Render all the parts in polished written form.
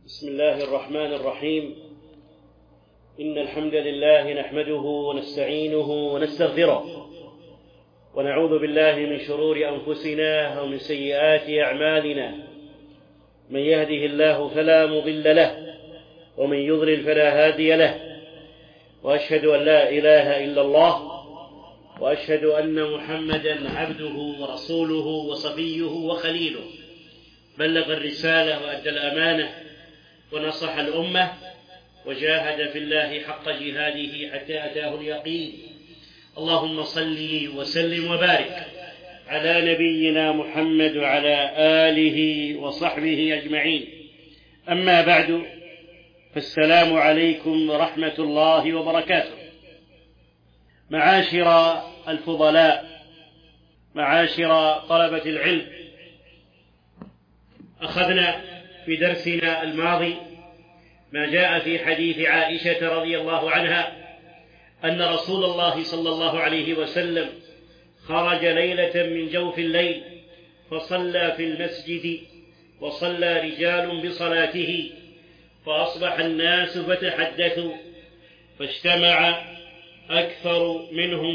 بسم الله الرحمن الرحيم. إن الحمد لله نحمده ونستعينه ونستغفره ونعوذ بالله من شرور أنفسنا ومن سيئات أعمالنا. من يهده الله فلا مضل له ومن يضلل فلا هادي له، وأشهد أن لا إله إلا الله، وأشهد أن محمدا عبده ورسوله وصفيه وخليله، بلغ الرسالة وأدى الأمانة ونصح الأمة وجاهد في الله حق جهاده حتى أتاه اليقين. اللهم صل وسلم وبارك على نبينا محمد وعلى آله وصحبه أجمعين. أما بعد، فالسلام عليكم ورحمة الله وبركاته. معاشر الفضلاء، معاشر طلبة العلم، أخذنا في درسنا الماضي ما جاء في حديث عائشة رضي الله عنها أن رسول الله صلى الله عليه وسلم خرج ليلة من جوف الليل فصلى في المسجد، وصلى رجال بصلاته، فأصبح الناس فتحدثوا، فاجتمع أكثر منهم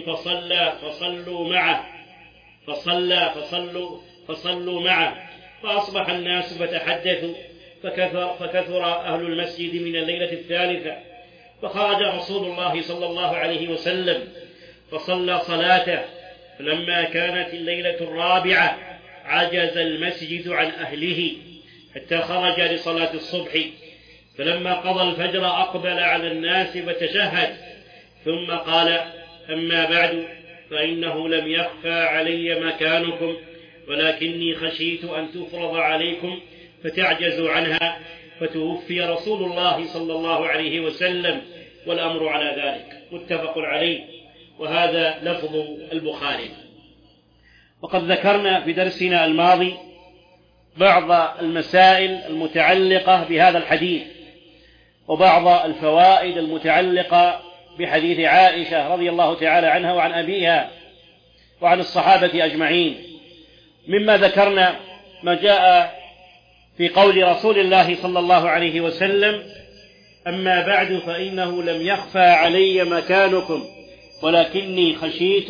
فصلوا معه، فأصبح الناس فتحدثوا، فكثر أهل المسجد من الليلة الثالثة، فخرج رسول الله صلى الله عليه وسلم فصلى صلاته. فلما كانت الليلة الرابعة عجز المسجد عن أهله حتى خرج لصلاة الصبح، فلما قضى الفجر أقبل على الناس فتشهد، ثم قال: أما بعد، فإنه لم يخفى علي مكانكم، ولكني خشيت أن تفرض عليكم فتعجزوا عنها، فتوفي رسول الله صلى الله عليه وسلم والأمر على ذلك. متفق عليه، وهذا لفظ البخاري. وقد ذكرنا في درسنا الماضي بعض المسائل المتعلقة بهذا الحديث، وبعض الفوائد المتعلقة بحديث عائشة رضي الله تعالى عنها وعن أبيها وعن الصحابة أجمعين. مما ذكرنا ما جاء في قول رسول الله صلى الله عليه وسلم: أما بعد، فإنه لم يخفى علي مكانكم، ولكني خشيت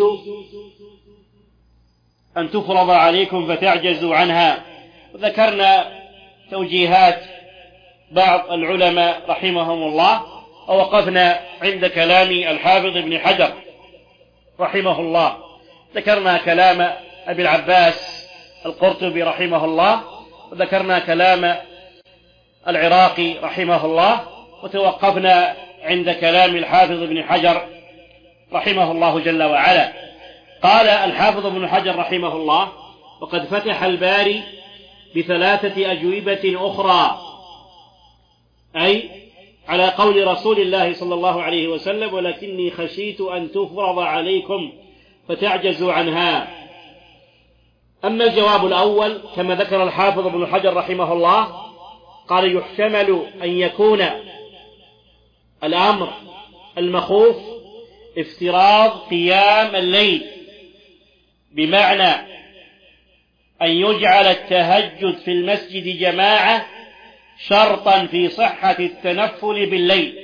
أن تفرض عليكم فتعجزوا عنها. وذكرنا توجيهات بعض العلماء رحمهم الله، ووقفنا عند كلام الحافظ ابن حجر رحمه الله. ذكرنا كلام أبي العباس القرطبي رحمه الله، وذكرنا كلام العراقي رحمه الله، وتوقفنا عند كلام الحافظ ابن حجر رحمه الله جل وعلا. قال الحافظ ابن حجر رحمه الله: وقد فتح الباري بثلاثة أجوبة أخرى، أي على قول رسول الله صلى الله عليه وسلم: ولكني خشيت أن تفرض عليكم فتعجزوا عنها. أما الجواب الأول كما ذكر الحافظ ابن حجر رحمه الله، قال: يحتمل أن يكون الأمر المخوف افتراض قيام الليل، بمعنى أن يجعل التهجد في المسجد جماعة شرطا في صحة التنفل بالليل.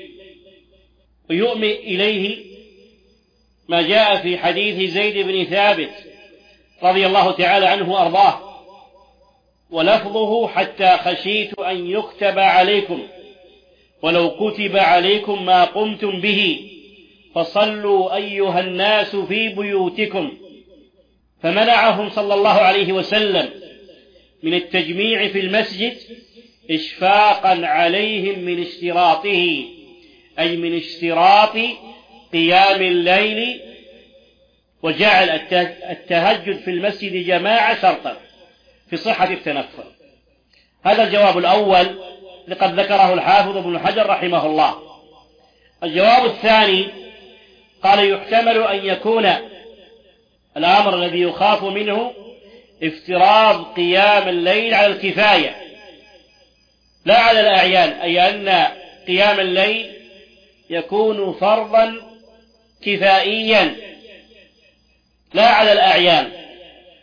ويؤمن إليه ما جاء في حديث زيد بن ثابت رضي الله تعالى عنه وأرضاه، ولفظه: حتى خشيت أن يكتب عليكم، ولو كتب عليكم ما قمتم به، فصلوا أيها الناس في بيوتكم. فمنعهم صلى الله عليه وسلم من التجميع في المسجد إشفاقا عليهم من اشتراطه، أي من اشتراط قيام الليل، وجعل التهجد في المسجد جماعة شرطا في صحة التنفل. هذا الجواب الأول لقد ذكره الحافظ ابن حجر رحمه الله. الجواب الثاني قال: يحتمل أن يكون الأمر الذي يخاف منه افتراض قيام الليل على الكفاية لا على الأعيان، أي أن قيام الليل يكون فرضا كفائيا لا على الأعيان.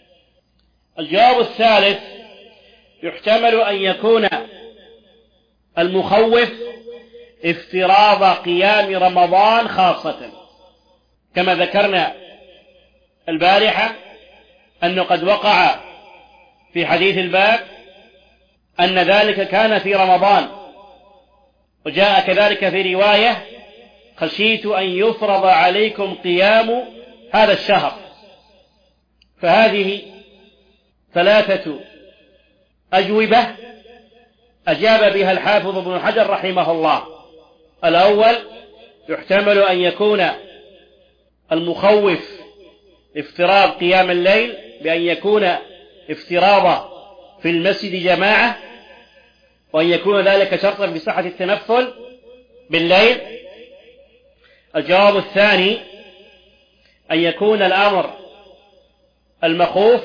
الجواب الثالث: يحتمل أن يكون المخوف افتراض قيام رمضان خاصة، كما ذكرنا البارحة أنه قد وقع في حديث الباب أن ذلك كان في رمضان، وجاء كذلك في رواية: خشيت أن يفرض عليكم قيام هذا الشهر. فهذه ثلاثة أجوبة أجاب بها الحافظ ابن حجر رحمه الله. الأول: يحتمل أن يكون المخوف افتراض قيام الليل بأن يكون افتراض في المسجد جماعة، وأن يكون ذلك شرطا في صحة التنفل بالليل. الجواب الثاني: أن يكون الأمر المخوف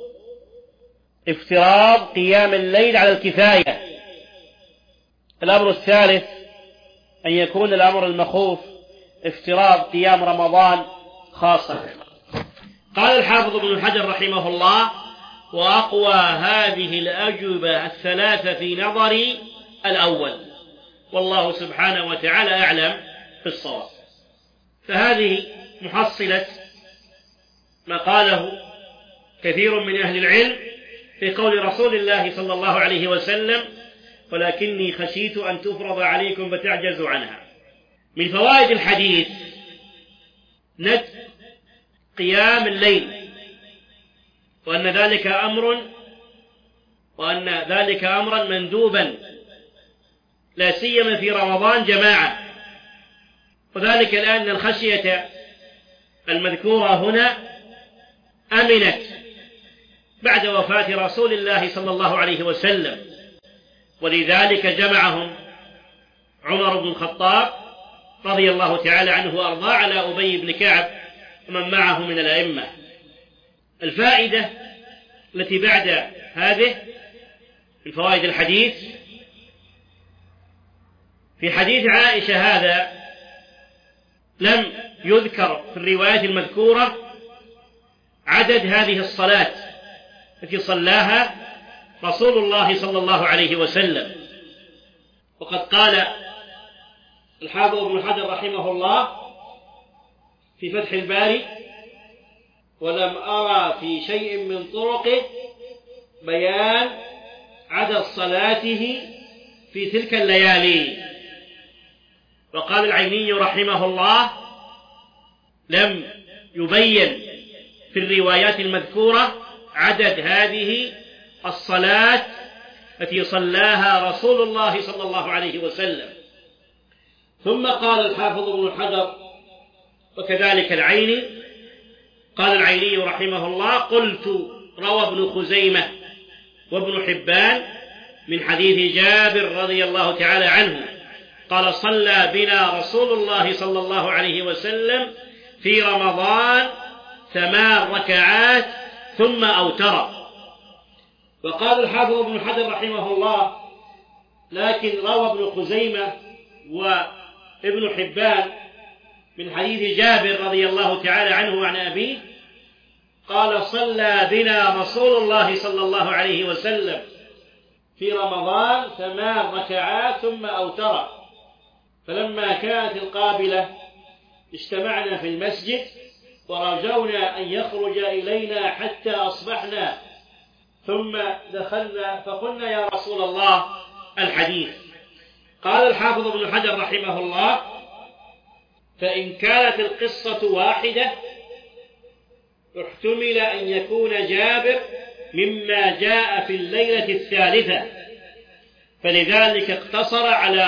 افتراض قيام الليل على الكفاية. الأمر الثالث: أن يكون الأمر المخوف افتراض قيام رمضان خاصة. قال الحافظ ابن حجر رحمه الله: وأقوى هذه الأجوبة الثلاثة في نظري الأول، والله سبحانه وتعالى أعلم بالصواب. فهذه محصلة ما قاله كثير من أهل العلم في قول رسول الله صلى الله عليه وسلم: ولكني خشيت أن تفرض عليكم فتعجزوا عنها. من فوائد الحديث ندب قيام الليل، وأن ذلك أمرا مندوبا لا سيما في رمضان جماعة، وذلك لأن الخشية المذكورة هنا أمنت بعد وفاة رسول الله صلى الله عليه وسلم، ولذلك جمعهم عمر بن الخطاب رضي الله تعالى عنه وأرضاه على أبي بن كعب ومن معه من الأئمة. الفائدة التي بعد هذه من فوائد الحديث: في حديث عائشة هذا لم يذكر في الروايات المذكورة عدد هذه الصلاة التي صلاها رسول الله صلى الله عليه وسلم. وقد قال الحافظ ابن حجر رحمه الله في فتح الباري: ولم أرى في شيء من طرقه بيان عدد صلاته في تلك الليالي. وقال العيني رحمه الله: لم يبين في الروايات المذكورة عدد هذه الصلاة التي صلاها رسول الله صلى الله عليه وسلم. ثم قال الحافظ ابن حجر وكذلك العيني، قال العيني رحمه الله: قلت روى ابن خزيمة وابن حبان من حديث جابر رضي الله تعالى عنه قال: صلى بنا رسول الله صلى الله عليه وسلم في رمضان 8 ركعات ثم أوتر. وقال الحافظ ابن حجر رحمه الله: لكن روى ابن خزيمة وابن حبان من حديث جابر رضي الله تعالى عنه وعن أبيه قال: صلى بنا رسول الله صلى الله عليه وسلم في رمضان 8 ركعات ثم أوتر. فلما كانت القابلة اجتمعنا في المسجد ورجونا أن يخرج إلينا حتى أصبحنا، ثم دخلنا فقلنا: يا رسول الله الحديث. قال الحافظ ابن حجر رحمه الله: فإن كانت القصة واحدة احتمل أن يكون جابر مما جاء في الليلة الثالثة، فلذلك اقتصر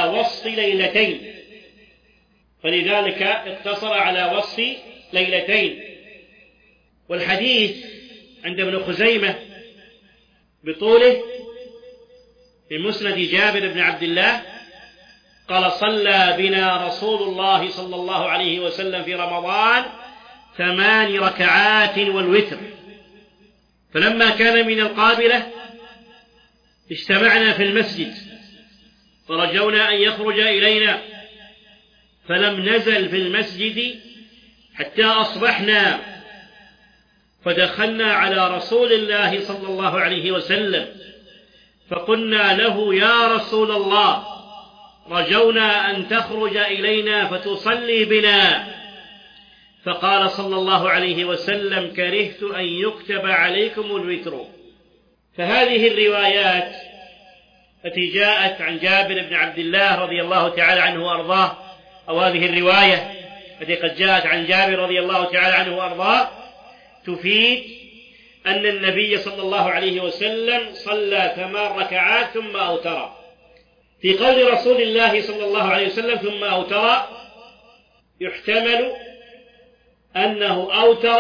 على وصف ليلتين. والحديث عند ابن خزيمة بطوله في مسند جابر بن عبد الله قال: صلى بنا رسول الله صلى الله عليه وسلم في رمضان 8 ركعات والوتر. فلما كان من القابلة اجتمعنا في المسجد فرجونا أن يخرج إلينا، فلم نزل في المسجد حتى أصبحنا، فدخلنا على رسول الله صلى الله عليه وسلم فقلنا له: يا رسول الله رجونا أن تخرج إلينا فتصلي بنا، فقال صلى الله عليه وسلم: كرهت أن يكتب عليكم الوتر. فهذه الروايات التي جاءت عن جابر بن عبد الله رضي الله تعالى عنه وأرضاه، أو هذه الرواية التي قد جاءت عن جابر رضي الله تعالى عنه وأرضاه، تفيد أن النبي صلى الله عليه وسلم صلى 8 ركعات ثم أوتر. في قول رسول الله صلى الله عليه وسلم ثم أوتر، يحتمل أنه أوتر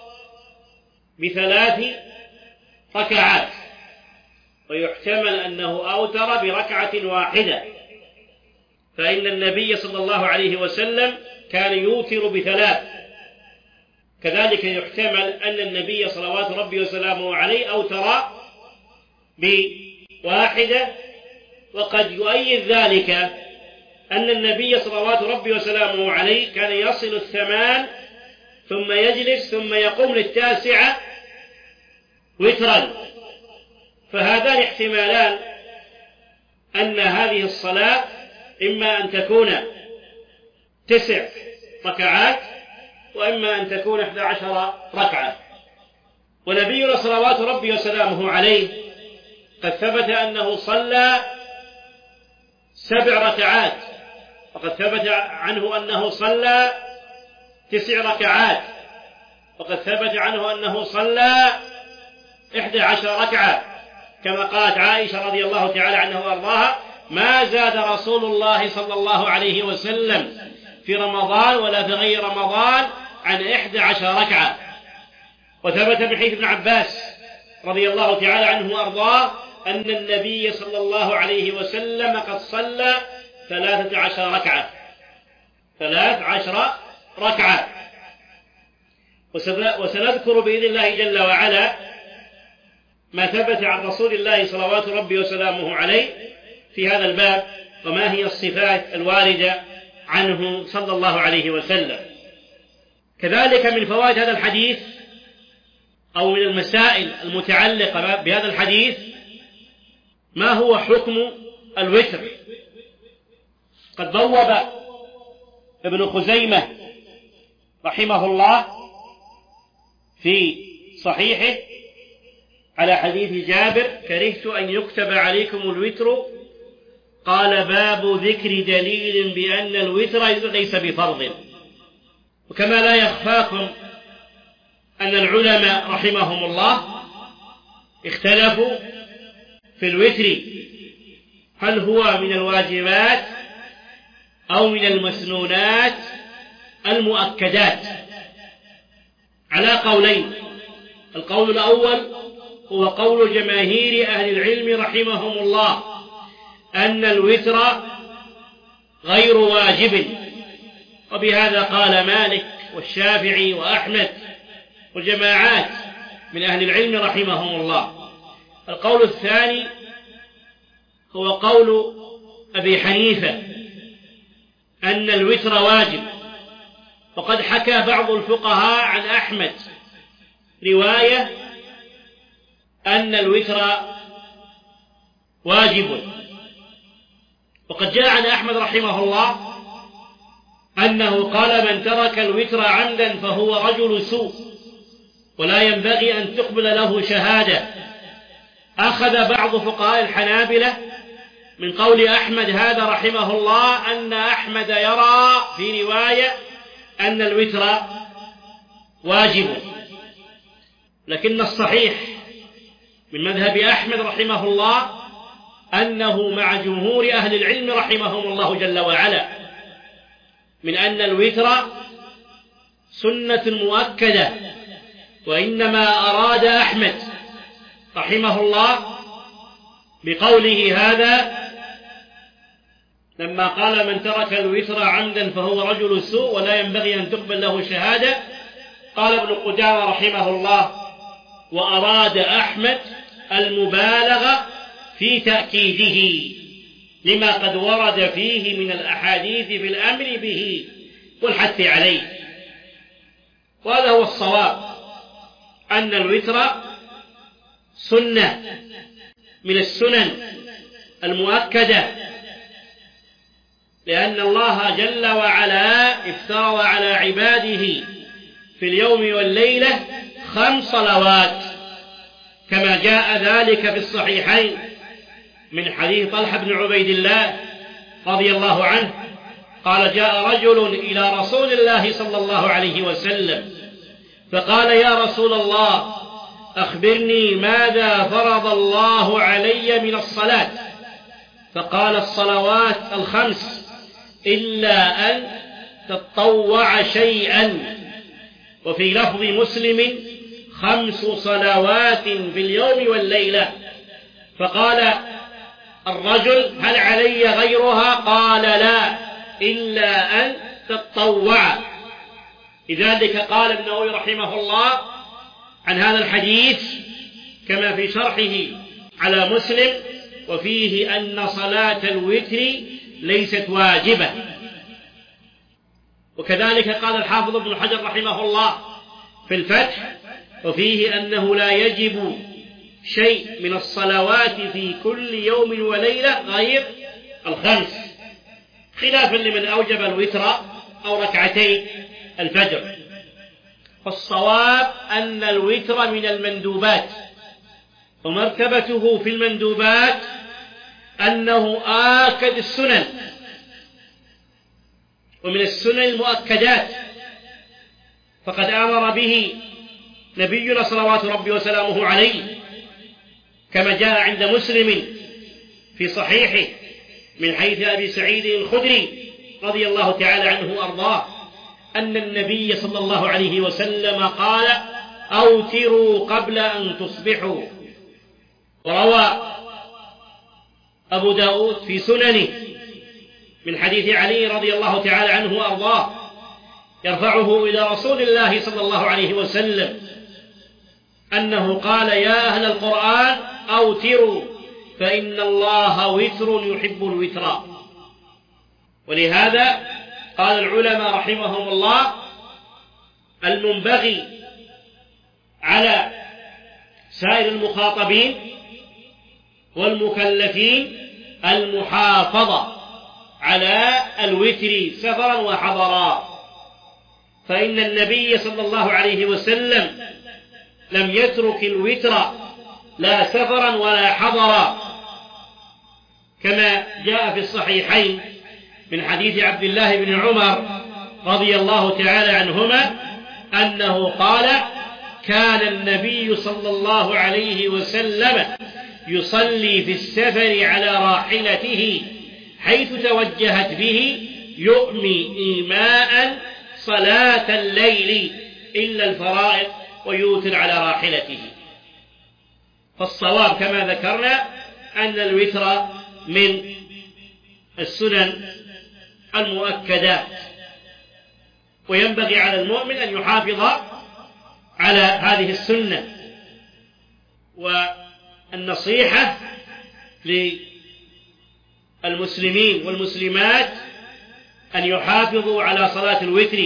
ب3 ركعات، ويحتمل أنه أوتر بركعة واحدة، فإن النبي صلى الله عليه وسلم كان يوتر ب3. كذلك يحتمل أن النبي صلوات ربي وسلامه عليه أوتر ب1، وقد يؤيد ذلك أن النبي صلوات ربي وسلامه عليه كان يصل 8 ثم يجلس ثم يقوم لل9 وترا. فهذان احتمالان، أن هذه الصلاة إما أن تكون 9 ركعات وإما أن تكون 11 ركعة. ونبينا صلوات ربي وسلامه عليه قد ثبت أنه صلى 7 ركعات، وقد ثبت عنه أنه صلى 9 ركعات، وقد ثبت عنه أنه صلى 11 ركعة، كما قالت عائشة رضي الله تعالى عنها وأرضاها: ما زاد رسول الله صلى الله عليه وسلم في رمضان ولا في غير رمضان عن 11 ركعة. وثبت من حديث ابن عباس رضي الله تعالى عنه وأرضاه أن النبي صلى الله عليه وسلم قد صلى 13 ركعة. 13 ركعة. وسنذكر بإذن الله جل وعلا ما ثبت عن رسول الله صلوات ربي وسلامه عليه في هذا الباب، وما هي الصفات الواردة عنه صلى الله عليه وسلم. كذلك من فوائد هذا الحديث أو من المسائل المتعلقة بهذا الحديث ما هو حكم الوتر. قد بوب ابن خزيمة رحمه الله في صحيحه على حديث جابر: كرهت أن يكتب عليكم الوتر، قال: باب ذكر دليل بأن الوتر ليس بفرض. وكما لا يخفاكم أن العلماء رحمهم الله اختلفوا في الوتر، هل هو من الواجبات أو من المسنونات المؤكدات، على قولين. القول الأول هو قول جماهير أهل العلم رحمهم الله أن الوتر غير واجب، وبهذا قال مالك والشافعي وأحمد وجماعات من أهل العلم رحمهم الله. القول الثاني هو قول أبي حنيفة أن الوتر واجب، وقد حكى بعض الفقهاء عن أحمد رواية أن الوتر واجب. وقد جاء عن أحمد رحمه الله أنه قال: من ترك الوتر عمدا فهو رجل سوء ولا ينبغي أن تقبل له شهادة. أخذ بعض فقهاء الحنابلة من قول أحمد هذا رحمه الله أن أحمد يرى في رواية أن الوتر واجب، لكن الصحيح من مذهب أحمد رحمه الله أنه مع جمهور أهل العلم رحمهم الله جل وعلا من أن الوتر سنة مؤكدة. وإنما أراد أحمد رحمه الله بقوله هذا لما قال: من ترك الوتر عمدا فهو رجل سوء ولا ينبغي أن تقبل له شهادة، قال ابن قدامة رحمه الله: وأراد أحمد المبالغة في تأكيده لما قد ورد فيه من الأحاديث بالأمر به والحث عليه. وهذا هو الصواب، أن الوتر سنة من السنن المؤكدة لأن الله جل وعلا افترض على عباده في اليوم والليلة 5 صلوات، كما جاء ذلك في الصحيحين من حديث طلحة بن عبيد الله رضي الله عنه قال: جاء رجل إلى رسول الله صلى الله عليه وسلم فقال: يا رسول الله، أخبرني ماذا فرض الله علي من الصلاة؟ فقال: الصلوات 5 إلا أن تطوع شيئا. وفي لفظ مسلم: 5 صلوات في اليوم والليلة. فقال الرجل: هل علي غيرها؟ قال: لا، إلا أن تطوع. لذلك قال ابن النووي رحمه الله عن هذا الحديث كما في شرحه على مسلم: وفيه أن صلاة الوتر ليست واجبة. وكذلك قال الحافظ ابن حجر رحمه الله في الفتح: وفيه أنه لا يجب شيء من الصلوات في كل يوم وليلة غير 5، خلافا لمن أوجب الوتر أو ركعتي الفجر. فالصواب أن الوتر من المندوبات، ومرتبته في المندوبات أنه آكد السنن، ومن السنن المؤكدات، فقد أمر به نبينا صلوات ربي وسلامه عليه كما جاء عند مسلم في صحيحه من حيث أبي سعيد الخدري رضي الله تعالى عنه وأرضاه أن النبي صلى الله عليه وسلم قال: أوتروا قبل أن تصبحوا. وروى أبو داود في سننه من حديث علي رضي الله تعالى عنه وأرضاه يرفعه إلى رسول الله صلى الله عليه وسلم أنه قال: يا أهل القرآن أوتروا فإن الله وتر يحب الوتر. ولهذا قال العلماء رحمهم الله: المنبغي على سائر المخاطبين والمكلفين المحافظة على الوتر سفرا وحضرا، فإن النبي صلى الله عليه وسلم لم يترك الوتر لا سفرا ولا حضرا، كما جاء في الصحيحين من حديث عبد الله بن عمر رضي الله تعالى عنهما أنه قال: كان النبي صلى الله عليه وسلم يصلي في السفر على راحلته حيث توجهت به يؤمي إيماء صلاة الليل إلا الفرائض ويوتر على راحلته. فالصواب كما ذكرنا أن الوتر من السنن المؤكدات، وينبغي على المؤمن أن يحافظ على هذه السنة. والنصيحة للمسلمين والمسلمات أن يحافظوا على صلاة الوتر،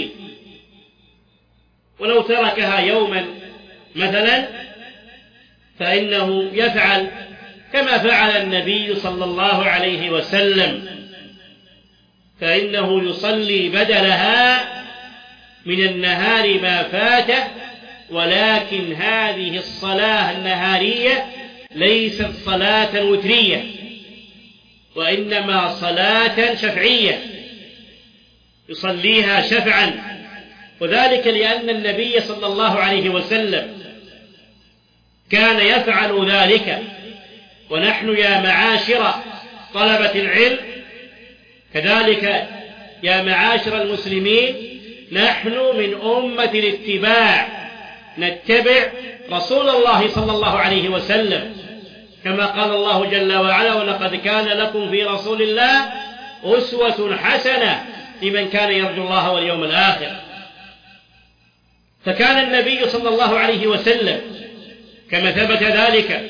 ولو تركها يوما مثلا فإنه يفعل كما فعل النبي صلى الله عليه وسلم، فإنه يصلي بدلها من النهار ما فاته، ولكن هذه الصلاة النهارية ليست صلاة وترية، وإنما صلاة شفعية يصليها شفعا، وذلك لأن النبي صلى الله عليه وسلم كان يفعل ذلك. ونحن يا معاشر طلبة العلم كذلك يا معاشر المسلمين نحن من أمة الاتباع، نتبع رسول الله صلى الله عليه وسلم، كما قال الله جل وعلا: ولقد كان لكم في رسول الله أسوة حسنة لمن كان يرجو الله واليوم الآخر. فكان النبي صلى الله عليه وسلم كما ثبت ذلك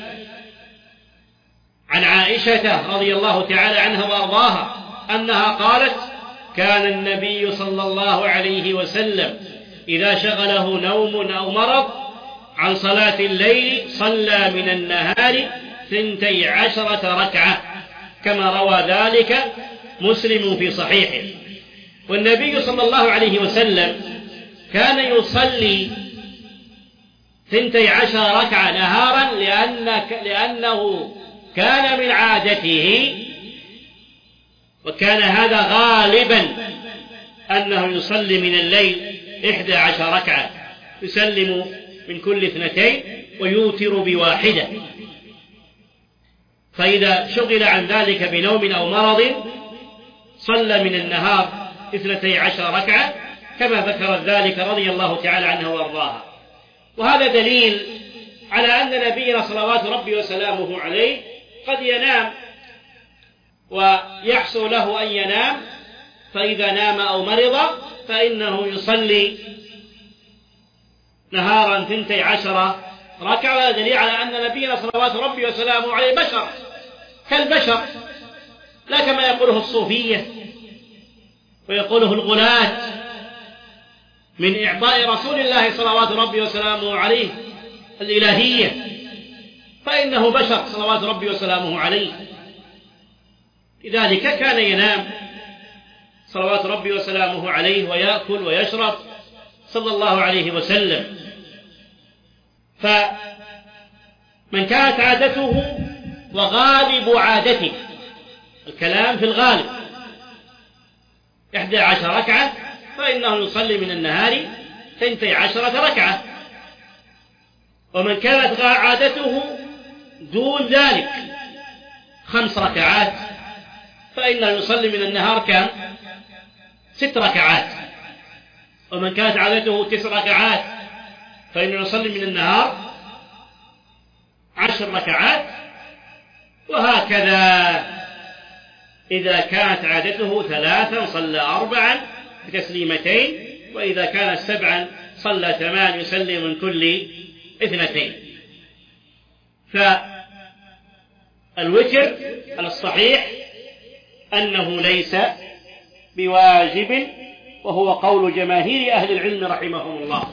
عن عائشة رضي الله تعالى عنها وأرضاها أنها قالت: كان النبي صلى الله عليه وسلم إذا شغله نوم أو مرض عن صلاة الليل صلى من النهار 12 ركعة، كما روى ذلك مسلم في صحيحه. والنبي صلى الله عليه وسلم كان يصلي 12 ركعة نهارا لأنه كان من عادته، وكان هذا غالبا أنه يصلي من الليل 11 ركعة، يسلم من كل 2 ويوتر بواحدة. فإذا شغل عن ذلك بنوم أو مرض صلى من النهار 12 ركعة كما ذكر ذلك رضي الله تعالى عنه وارضاها. وهذا دليل على أن نبينا صلوات ربي وسلامه عليه قد ينام ويحصل له أن ينام، فإذا نام أو مرض فإنه يصلي نهارا 12 ركعة. وهذا دليل على أن نبينا صلوات ربي وسلامه عليه بشر كالبشر، لا كما يقوله الصوفية ويقوله الغلاة من إعطاء رسول الله صلوات ربي وسلامه عليه الإلهية، فإنه بشر صلوات ربي وسلامه عليه. لذلك كان ينام صلوات ربي وسلامه عليه ويأكل ويشرب صلى الله عليه وسلم. فمن كانت عادته وغالب عادته، الكلام في الغالب، 11 ركعة، فإنه يصلي من النهار 12 ركعة. ومن كانت عادته دون ذلك 5 ركعات فإنه يصلي من النهار كم؟ 6 ركعات. ومن كانت عادته 9 ركعات فإنه يصلي من النهار 10 ركعات. وهكذا إذا كانت عادته 3 صلى 4 بتسليمتين، وإذا كانت 7 صلى 8 يسلم من كل 2. فالوتر على الصحيح أنه ليس بواجب، وهو قول جماهير أهل العلم رحمهم الله.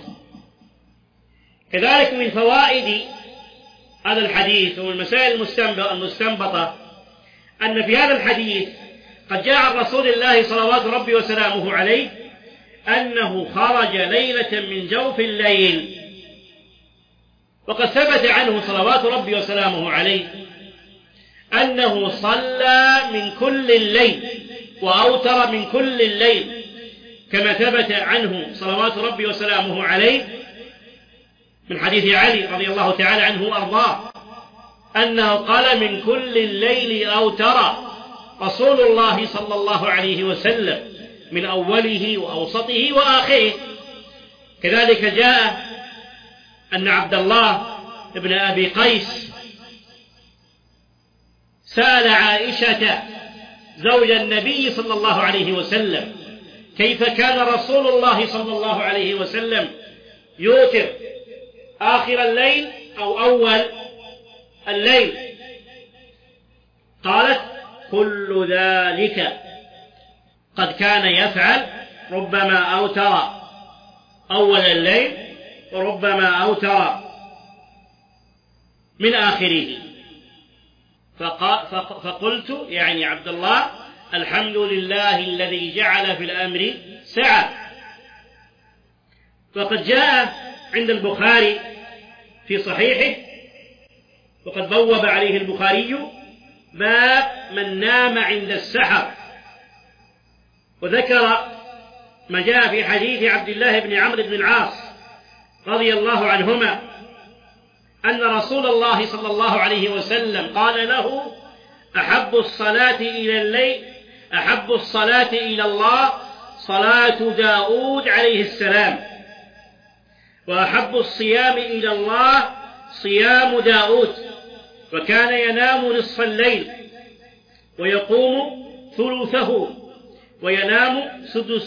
كذلك من فوائد هذا الحديث والمسائل المستنبطة أن في هذا الحديث قد جاء عن رسول الله صلوات ربي وسلامه عليه أنه خرج ليلة من جوف الليل، وقد ثبت عنه صلوات ربي وسلامه عليه أنه صلى من كل الليل وأوتر من كل الليل، كما ثبت عنه صلوات ربي وسلامه عليه من حديث علي رضي الله تعالى عنه وأرضاه أنه قال من كل الليل أوتر رسول الله صلى الله عليه وسلم من أوله وأوسطه وآخره. كذلك جاء أن عبد الله بن أبي قيس سأل عائشة زوج النبي صلى الله عليه وسلم كيف كان رسول الله صلى الله عليه وسلم يوتر آخر الليل أو أول الليل، قالت كل ذلك قد كان يفعل، ربما أوتر أول الليل وربما أوتر من آخره. فقلت يعني عبد الله الحمد لله الذي جعل في الأمر سعة. وقد جاء عند البخاري في صحيحه وقد بوب عليه البخاري باب من نام عند السحر، وذكر ما جاء في حديث عبد الله بن عمرو بن العاص رضي الله عنهما أن رسول الله صلى الله عليه وسلم قال له أحب الصلاة إلى الله صلاة داود عليه السلام، وأحب الصيام إلى الله صيام داود، وكان ينام نصف الليل ويقوم ثلثه، وينام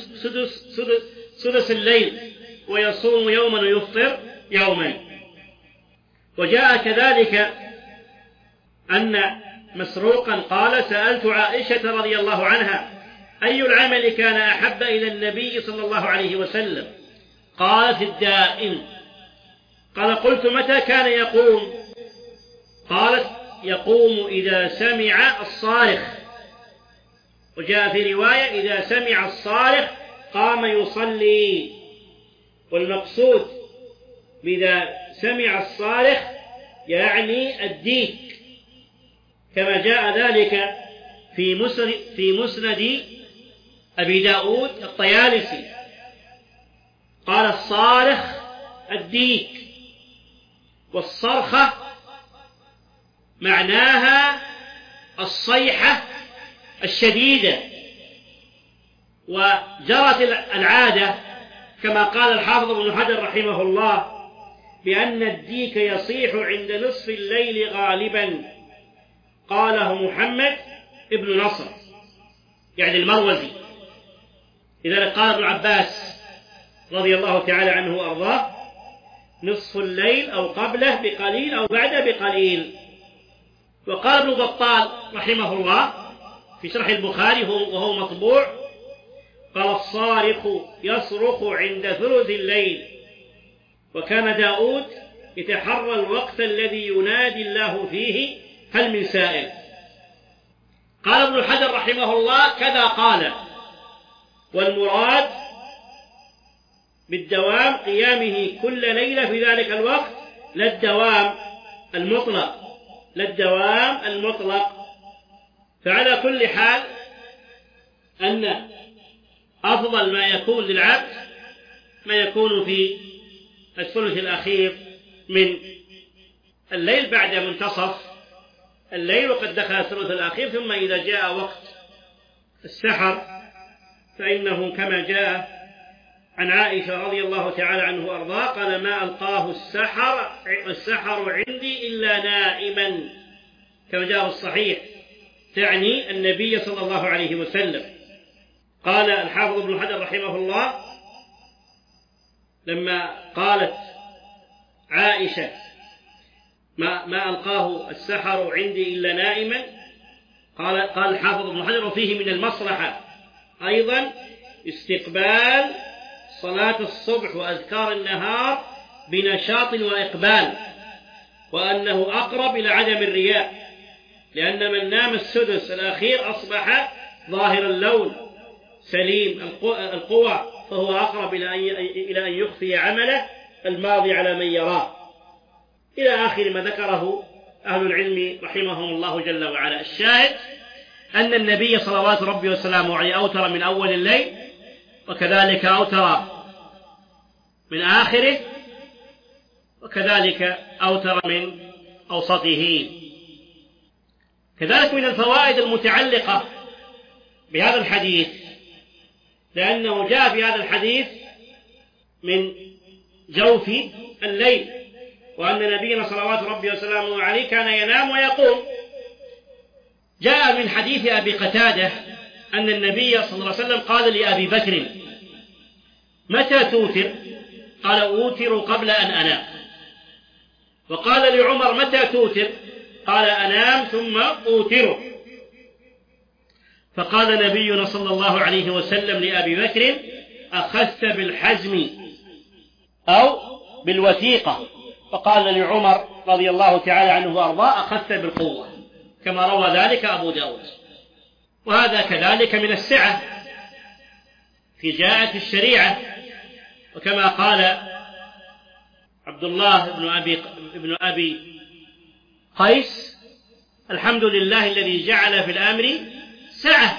سدس الليل، ويصوم يوما ويفطر يوما. وجاء كذلك أن مسروقا قال سألت عائشة رضي الله عنها أي العمل كان أحب إلى النبي صلى الله عليه وسلم؟ قالت الدائم. قال قلت متى كان يقوم؟ قالت يقوم إذا سمع الصارخ، وجاء في رواية إذا سمع الصارخ قام يصلي. والمقصود بإذا سمع الصارخ يعني الديك، كما جاء ذلك في مسند أبي داود الطيالسي، قال الصارخ الديك، والصرخة معناها الصيحة الشديدة. وجرت العادة كما قال الحافظ ابن حجر رحمه الله بأن الديك يصيح عند نصف الليل غالبا، قاله محمد ابن نصر يعني المروزي. لذلك قال ابن عباس رضي الله تعالى عنه وأرضاه نصف الليل أو قبله بقليل أو بعده بقليل. وقال ابن بطال رحمه الله في شرح البخاري وهو مطبوع قال الصارخ يصرخ عند ثلث الليل. وكان داود يتحرى الوقت الذي ينادي الله فيه هل من سائل. قال ابن حجر رحمه الله كذا قال، والمراد بالدوام قيامه كل ليلة في ذلك الوقت، لا الدوام المطلق. فعلى كل حال أن أفضل ما يكون للعبد ما يكون في الثلث الأخير من الليل بعد منتصف الليل وقد دخل الثلث الأخير. ثم إذا جاء وقت السحر فإنه كما جاء عن عائشة رضي الله تعالى عنه وأرضاه قال ما ألقاه السحر عندي إلا نائما، كما جاء الصحيح، تعني النبي صلى الله عليه وسلم. قال الحافظ ابن حجر رحمه الله لما قالت عائشة ما ألقاه السحر عندي إلا نائما، قال الحافظ ابن حجر وفيه من المصلحة أيضا استقبال صلاة الصبح وأذكار النهار بنشاط وإقبال، وأنه أقرب إلى عدم الرياء، لأن من نام السدس الأخير أصبح ظاهر اللون سليم القوى، فهو أقرب إلى أن يخفي عمله الماضي على من يراه، إلى آخر ما ذكره أهل العلم رحمهم الله جل وعلا. الشاهد أن النبي صلوات ربي وسلامه عليه أوتر من أول الليل، وكذلك أوتر من آخره، وكذلك أوتر من أوسطه. كذلك من الفوائد المتعلقة بهذا الحديث، لأنه جاء في هذا الحديث من جوف الليل، وأن نبينا صلوات ربي وسلامه عليه كان ينام ويقوم. جاء من حديث أبي قتادة أن النبي صلى الله عليه وسلم قال لأبي بكر متى توتر؟ قال أوتر قبل أن أنام. وقال لعمر متى توتر؟ قال أنام ثم أوتر. فقال نبينا صلى الله عليه وسلم لأبي بكر أخذت بالحزم أو بالوثيقة. فقال لعمر رضي الله تعالى عنه وأرضاه أخذت بالقوة، كما روى ذلك أبو داود. وهذا كذلك من السعة في جاءت الشريعة، وكما قال عبد الله بن أبي قيس الحمد لله الذي جعل في الأمر سعة.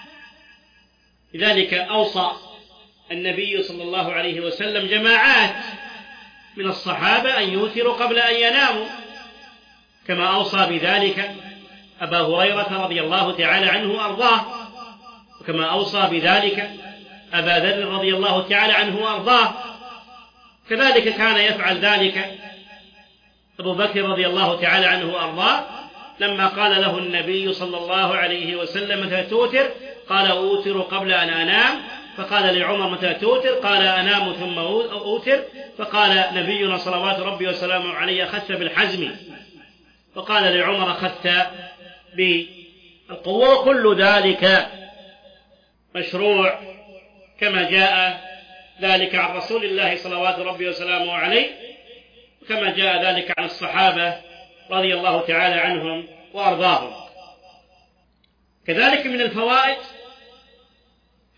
لذلك أوصى النبي صلى الله عليه وسلم جماعات من الصحابة أن يوتروا قبل أن يناموا، كما أوصى بذلك أبا هريرة رضي الله تعالى عنه وأرضاه، وكما أوصى بذلك أبا ذر رضي الله تعالى عنه وأرضاه. كذلك كان يفعل ذلك أبو بكر رضي الله تعالى عنه وأرضاه لما قال له النبي صلى الله عليه وسلم متى توتر؟ قال أوتر قبل أن أنام. فقال لعمر متى توتر؟ قال أنام ثم أوتر. فقال نبينا صلوات ربي وسلامه عليه أخذت بالحزم. وقال لعمر أخذت بالقوة. وكل ذلك مشروع كما جاء ذلك عن رسول الله صلوات ربي وسلامه عليه، كما جاء ذلك عن الصحابة رضي الله تعالى عنهم وأرضاهم. كذلك من الفوائد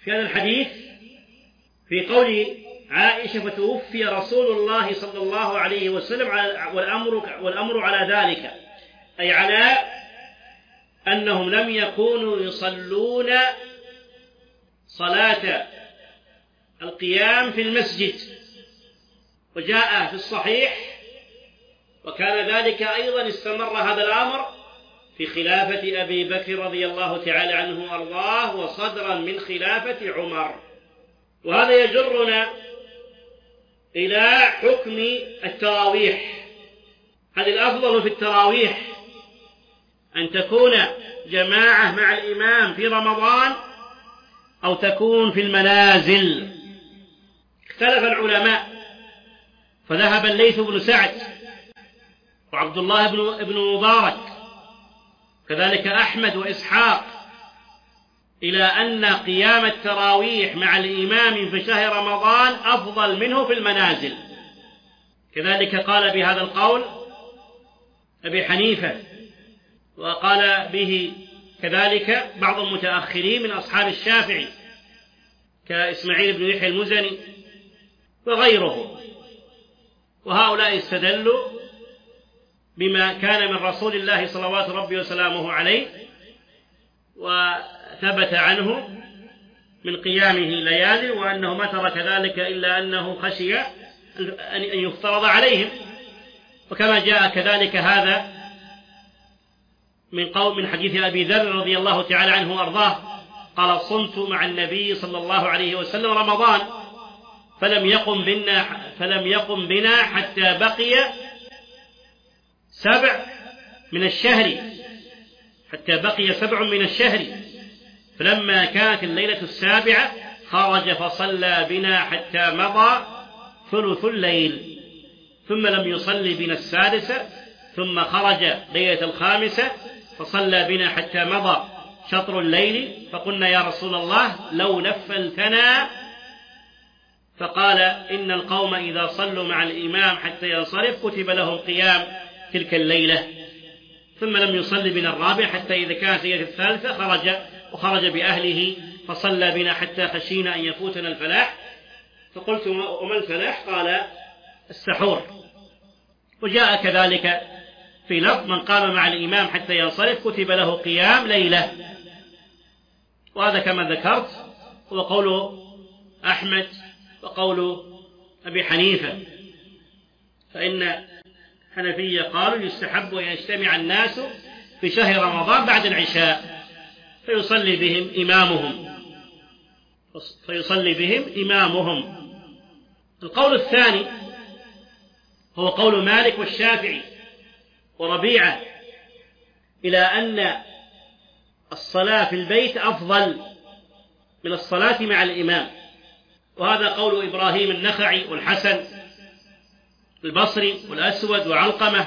في هذا الحديث في قول عائشة فتوفي رسول الله صلى الله عليه وسلم والأمر على ذلك، أي على أنهم لم يكونوا يصلون صلاة القيام في المسجد. وجاء في الصحيح وكان ذلك أيضا استمر هذا الأمر في خلافة أبي بكر رضي الله تعالى عنه وأرضاه وصدرا من خلافة عمر. وهذا يجرنا إلى حكم التراويح. هل الأفضل في التراويح أن تكون جماعة مع الإمام في رمضان أو تكون في المنازل؟ اختلف العلماء، فذهب الليث بن سعد وعبد الله بن مبارك كذلك أحمد وإسحاق إلى أن قيام التراويح مع الإمام في شهر رمضان أفضل منه في المنازل. كذلك قال بهذا القول أبي حنيفة، وقال به كذلك بعض المتأخرين من أصحاب الشافعي كإسماعيل بن يحيى المزني وغيره. وهؤلاء استدلوا بما كان من رسول الله صلوات ربي وسلامه عليه وثبت عنه من قيامه ليالي، وأنه ما ترك ذلك إلا أنه خشي أن يفترض عليهم. وكما جاء كذلك هذا من حديث أبي ذر رضي الله تعالى عنه وأرضاه قال: صمت مع النبي صلى الله عليه وسلم رمضان فلم يقم بنا حتى بقي 7 من الشهر، فلما كانت الليلة 7 خرج فصلى بنا حتى مضى ثلث الليل، ثم لم يصلي بنا 6، ثم خرج ليلة 5 فصلى بنا حتى مضى شطر الليل، فقلنا: يا رسول الله لو نفلتنا. فقال: إن القوم إذا صلوا مع الإمام حتى ينصرف كتب لهم قيام تلك الليلة. ثم لم يصلي بنا 4 حتى إذا كانت ليلة 3 خرج بأهله فصلى بنا حتى خشينا أن يفوتنا الفلاح. فقلت: وما الفلاح؟ قال: السحور. وجاء كذلك في لفظ: من قام مع الإمام حتى ينصرف كتب له قيام ليلة. وهذا كما ذكرت هو قول أحمد وقول أبي حنيفة، فإن حنفية قالوا يستحب أن يجتمع الناس في شهر رمضان بعد العشاء فيصلي بهم إمامهم. القول الثاني هو قول مالك والشافعي وربيعة إلى أن الصلاة في البيت أفضل من الصلاة مع الإمام، وهذا قول إبراهيم النخعي والحسن البصري والأسود وعلقمة.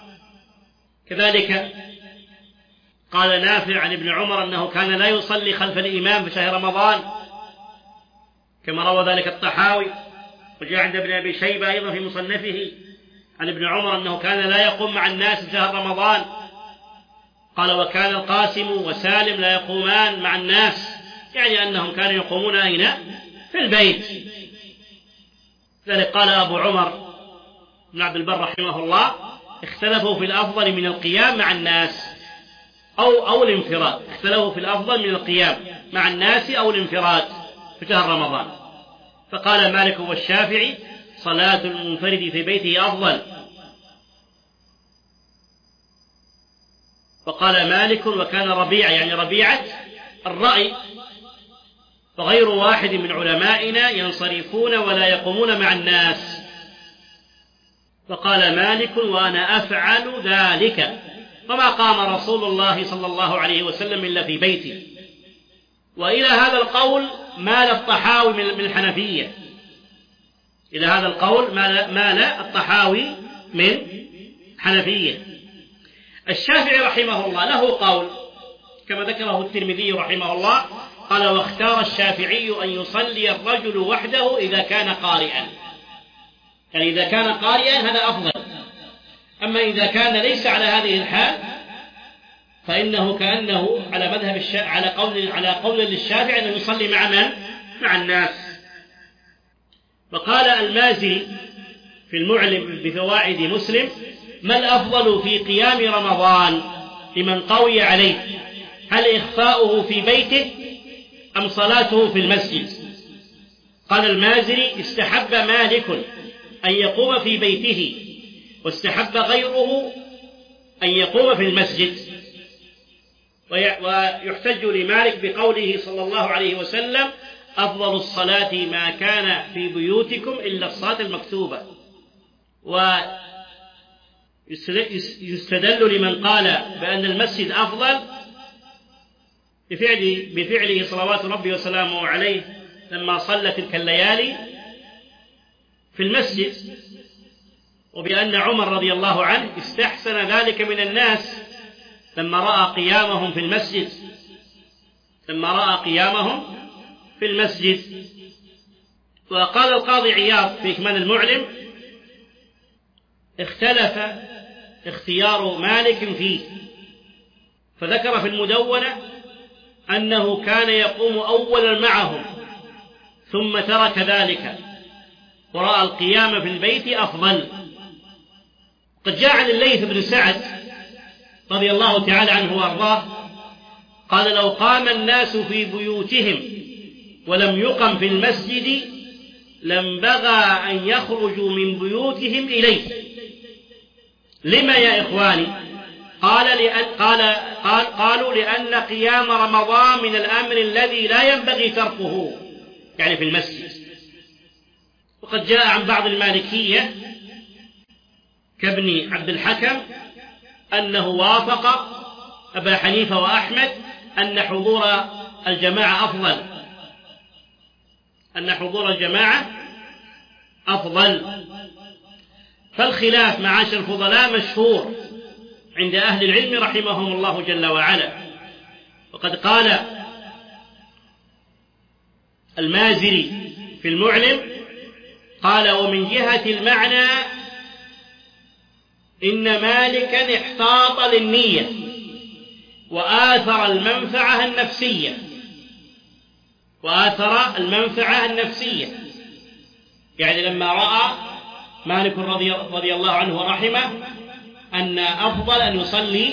كذلك قال نافع عن ابن عمر أنه كان لا يصلي خلف الإمام في شهر رمضان، كما روى ذلك الطحاوي. وجاء عند ابن أبي شيبة أيضا في مصنفه عن ابن عمر أنه كان لا يقوم مع الناس في شهر رمضان. قال: وكان القاسم وسالم لا يقومان مع الناس، يعني أنهم كانوا يقومون أين؟ في البيت. ذلك قال أبو عمر بن عبد البر رحمه الله: اختلفوا في الأفضل من القيام مع الناس أو الانفراد. اختلفوا في الأفضل من القيام مع الناس أو الانفراد في شهر رمضان. فقال مالك والشافعي: صلاة المنفرد في بيته أفضل. وقال مالك: وكان ربيعة، يعني ربيعة الرأي، وغير واحد من علمائنا ينصرفون ولا يقومون مع الناس. فقال مالك: وأنا أفعل ذلك، وما قام رسول الله صلى الله عليه وسلم إلا في بيتي. وإلى هذا القول مال الطحاوي من الحنفية، إلى هذا القول مال الطحاوي من حنفية. الشافعي رحمه الله له قول كما ذكره الترمذي رحمه الله، قال: واختار الشافعي أن يصلي الرجل وحده إذا كان قارئا، يعني إذا كان قارئا هذا أفضل. أما إذا كان ليس على هذه الحال فإنه كأنه على مذهب على قول للشافعي أنه يصلي مع من؟ مع الناس. وقال المازري في المعلم بفوائد مسلم: ما الأفضل في قيام رمضان لمن قوي عليه؟ هل إخفاؤه في بيته أم صلاته في المسجد؟ قال المازري: استحب مالك أن يقوم في بيته، واستحب غيره أن يقوم في المسجد. ويحتج لمالك بقوله صلى الله عليه وسلم: أفضل الصلاة ما كان في بيوتكم إلا الصلاة المكتوبة. ويستدل لمن قال بأن المسجد أفضل بفعله صلوات ربي وسلامه عليه لما صلى تلك الليالي في المسجد، وبأن عمر رضي الله عنه استحسن ذلك من الناس لما رأى قيامهم في المسجد. وقال القاضي عياض في إكمال المعلم: اختلف اختيار مالك فيه، فذكر في المدونة أنه كان يقوم أولا معهم ثم ترك ذلك ورأى القيام في البيت أفضل. قد جاء عن الليث بن سعد رضي الله تعالى عنه وارضاه قال: لو قام الناس في بيوتهم ولم يقم في المسجد لانبغى أن يخرجوا من بيوتهم إليه. لما يا إخواني؟ قالوا لأن قيام رمضان من الأمر الذي لا ينبغي تركه، يعني في المسجد. وقد جاء عن بعض المالكية كابن عبد الحكم أنه وافق أبا حنيفة وأحمد أن حضور الجماعة أفضل. فالخلاف معاشر الفضلاء مشهور عند أهل العلم رحمهم الله جل وعلا. وقد قال المازري في المعلم قال: ومن جهة المعنى إن مالكا احتاط للنية وآثر المنفعة النفسية. يعني لما رأى مالك رضي الله عنه ورحمه أن أفضل أن يصلي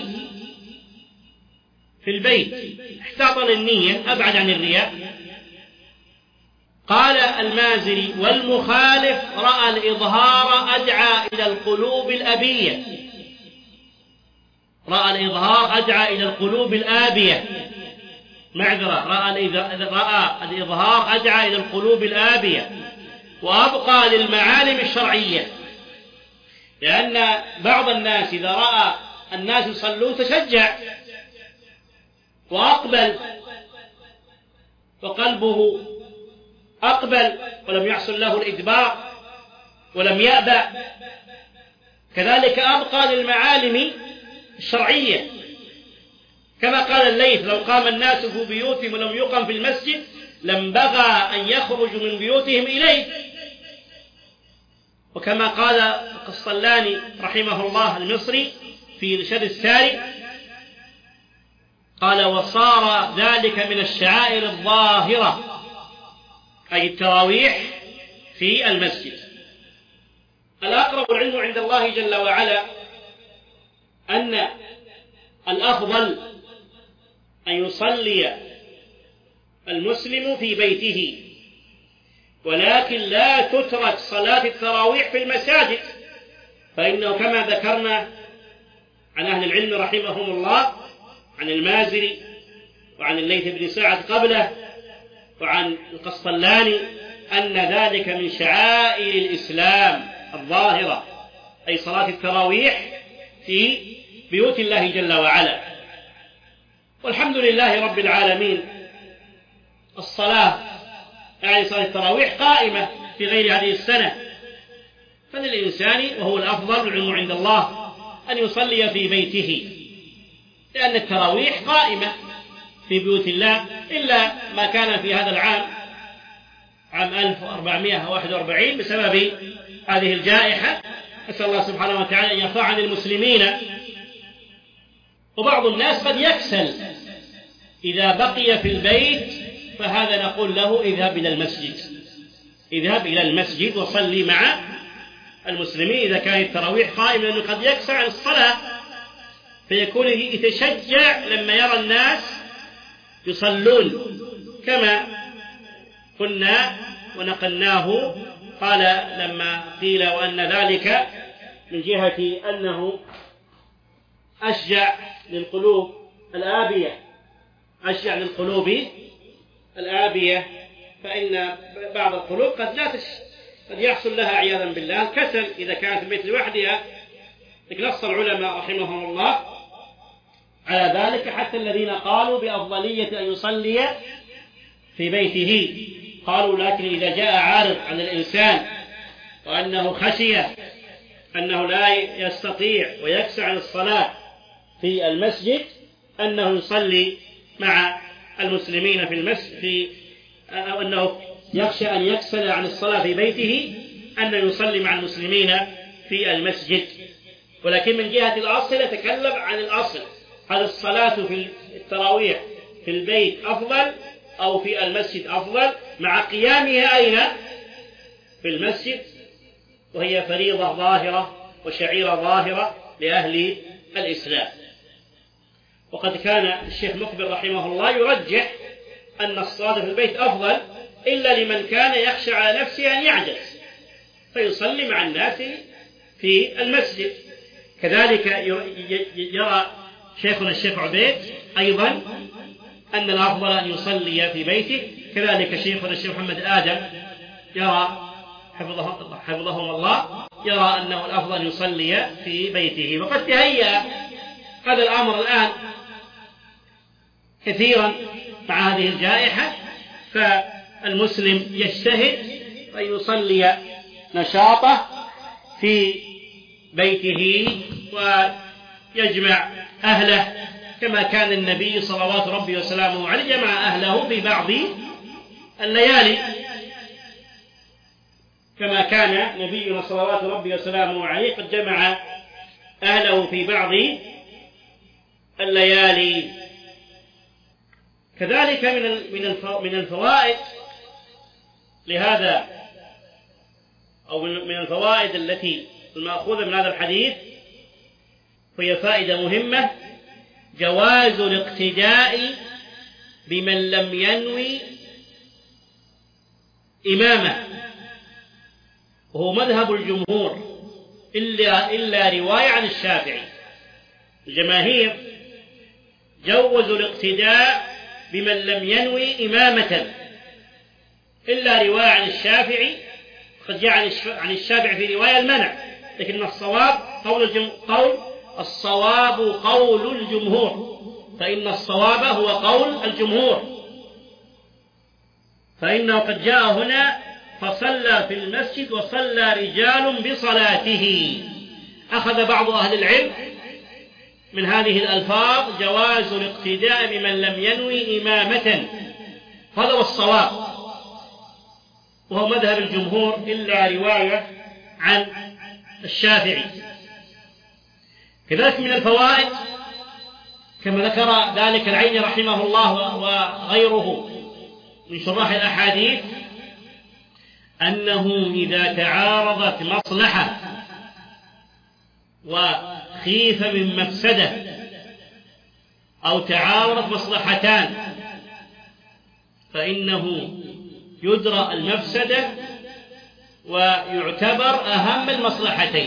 في البيت احتاط للنية، أبعد عن الرياء. قال المازري: والمخالف رأى الإظهار أدعى إلى القلوب الآبية، رأى الإظهار أدعى إلى القلوب الآبية وأبقى للمعالم الشرعية. لأن بعض الناس إذا رأى الناس يصلون تشجع وأقبل، وقلبه أقبل ولم يحصل له الإدبار ولم يأبى. كذلك أبقى للمعالم الشرعية، كما قال الليث: لو قام الناس في بيوتهم ولم يقم في المسجد لانبغى أن يخرجوا من بيوتهم إليه. وكما قال القسطلاني رحمه الله المصري في إرشاد الساري قال: وصار ذلك من الشعائر الظاهرة، أي التراويح في المسجد. الأقرب العلم عند الله جل وعلا أن الأفضل أن يصلي المسلم في بيته، ولكن لا تترك صلاة التراويح في المساجد، فإنه كما ذكرنا عن أهل العلم رحمهم الله، عن المازري وعن الليث بن سعد قبله وعن القسطلاني، أن ذلك من شعائر الإسلام الظاهرة، أي صلاة التراويح في بيوت الله جل وعلا. والحمد لله رب العالمين، الصلاة يعني صلاة التراويح قائمة في غير هذه السنة، فللإنسان وهو الأفضل العلم عند الله أن يصلي في بيته، لأن التراويح قائمة في بيوت الله، إلا ما كان في هذا العام، عام 1441 بسبب هذه الجائحة. أسأل الله سبحانه وتعالى أن يرفع عن المسلمين. وبعض الناس قد يكسل إذا بقي في البيت فهذا نقول له اذهب إلى المسجد، اذهب إلى المسجد وصلي مع المسلمين إذا كان التراويح قائمة، لأنه قد يكسر عن الصلاة فيكون يتشجع لما يرى الناس يصلون، كما قلنا ونقلناه قال لما قيل وأن ذلك من جهة أنه أشجع للقلوب الآبية، أشجع للقلوب الآبية، فإن بعض القلوب قد يحصل لها عياذا بالله الكسل إذا كانت في البيت لوحدها. نص العلماء رحمهم الله على ذلك، حتى الذين قالوا بأفضلية أن يصلي في بيته قالوا لكن إذا جاء عارض على الإنسان وأنه خشي أنه لا يستطيع ويكسر عن الصلاة في المسجد أنه يصلي مع المسلمين في المسجد، أنه يخشى أن يكسل عن الصلاة في بيته أنه يصلي مع المسلمين في المسجد. ولكن من جهة الأصل نتكلم عن الأصل، هل الصلاة في التراويح في البيت أفضل أو في المسجد أفضل، مع قيامها أين؟ في المسجد، وهي فريضة ظاهرة وشعيرة ظاهرة لأهل الإسلام. وقد كان الشيخ مقبل رحمه الله يرجح أن الصلاة في البيت أفضل إلا لمن كان يخشى على نفسه أن يعجز فيصلي مع الناس في المسجد. كذلك يرى شيخنا الشيخ عبيد أيضا أن الأفضل أن يصلي في بيته، كذلك شيخنا الشيخ محمد آدم يرى حفظهم الله يرى أنه الأفضل أن يصلي في بيته. وقد تهيأ هذا الأمر الآن كثيرا مع هذه الجائحة، فالمسلم يجتهد أن يصلي نشاطه في بيته ويجمع أهله كما كان النبي صلوات ربي وسلامه عليه جمع أهله في بعض الليالي، كما كان نبينا صلوات ربي وسلامه عليه قد جمع أهله في بعض الليالي. كذلك من الفوائد لهذا أو من الفوائد التي المأخوذة من هذا الحديث، وهي فائدة مهمة، جواز الاقتداء بمن لم ينوي إمامة، وهو مذهب الجمهور إلا رواية عن الشافعي. الجماهير جوزوا الاقتداء بمن لم ينوي إمامة إلا رواية عن الشافعي، قد جاء عن الشافعي في رواية المنع، لكن الصواب قول الجمهور، فإن الصواب هو قول الجمهور، فإنه قد جاء هنا فصلى في المسجد وصلى رجال بصلاته. أخذ بعض أهل العلم من هذه الألفاظ جواز الاقتداء بمن لم ينوي إمامة، هذا هو الصواب وهو مذهب الجمهور إلا رواية عن الشافعي. كذلك من الفوائد كما ذكر ذلك العيني رحمه الله وغيره من شراح الأحاديث، أنه إذا تعارضت مصلحة وخيف من مفسدة أو تعارضت مصلحتان فإنه يدرى المفسدة ويعتبر أهم المصلحتين،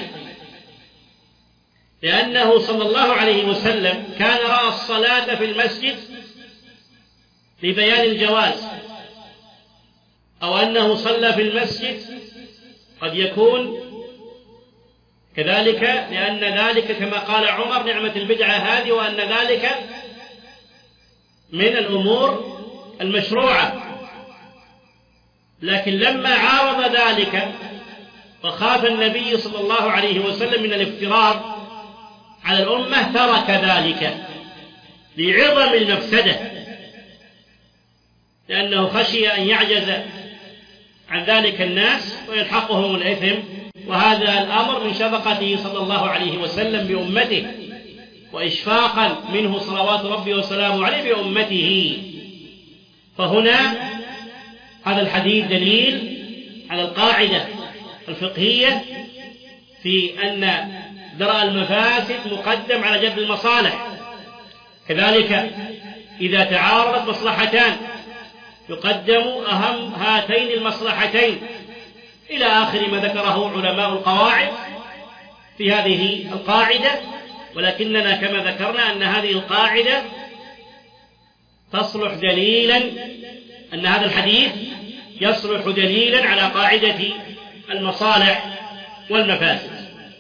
لأنه صلى الله عليه وسلم كان رأى الصلاة في المسجد لبيان الجواز، أو أنه صلى في المسجد قد يكون كذلك لأن ذلك كما قال عمر نعمة البدعة هذه، وأن ذلك من الأمور المشروعة. لكن لما عارض ذلك وخاف النبي صلى الله عليه وسلم من الافتراض على الأمة ترك ذلك لعظم المفسدة، لأنه خشي أن يعجز عن ذلك الناس ويلحقهم الإثم، وهذا الأمر من شفقته صلى الله عليه وسلم بأمته وإشفاقا منه صلوات ربي وسلامه عليه بأمته. فهنا هذا الحديث دليل على القاعدة الفقهية في أن درء المفاسد مقدم على جلب المصالح. كذلك إذا تعارضت مصلحتان يقدم أهم هاتين المصلحتين، إلى آخر ما ذكره علماء القواعد في هذه القاعدة. ولكننا كما ذكرنا أن هذه القاعدة تصلح دليلا، أن هذا الحديث يصلح دليلا على قاعدة المصالح والمفاسد.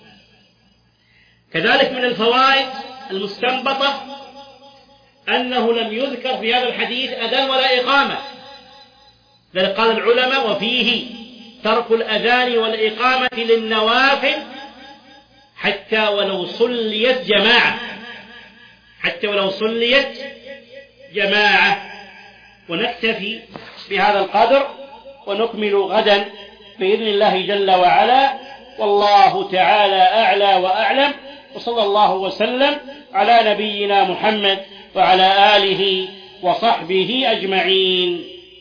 كذلك من الفوائد المستنبطة أنه لم يذكر في هذا الحديث أذان ولا إقامة، ذلك قال العلماء وفيه ترك الأذان والإقامة للنوافل حتى ولو صليت جماعة، حتى ولو صليت جماعة. ونكتفي بهذا القدر ونكمل غدا بإذن الله جل وعلا، والله تعالى أعلى وأعلم، وصلى الله وسلم على نبينا محمد وعلى آله وصحبه أجمعين.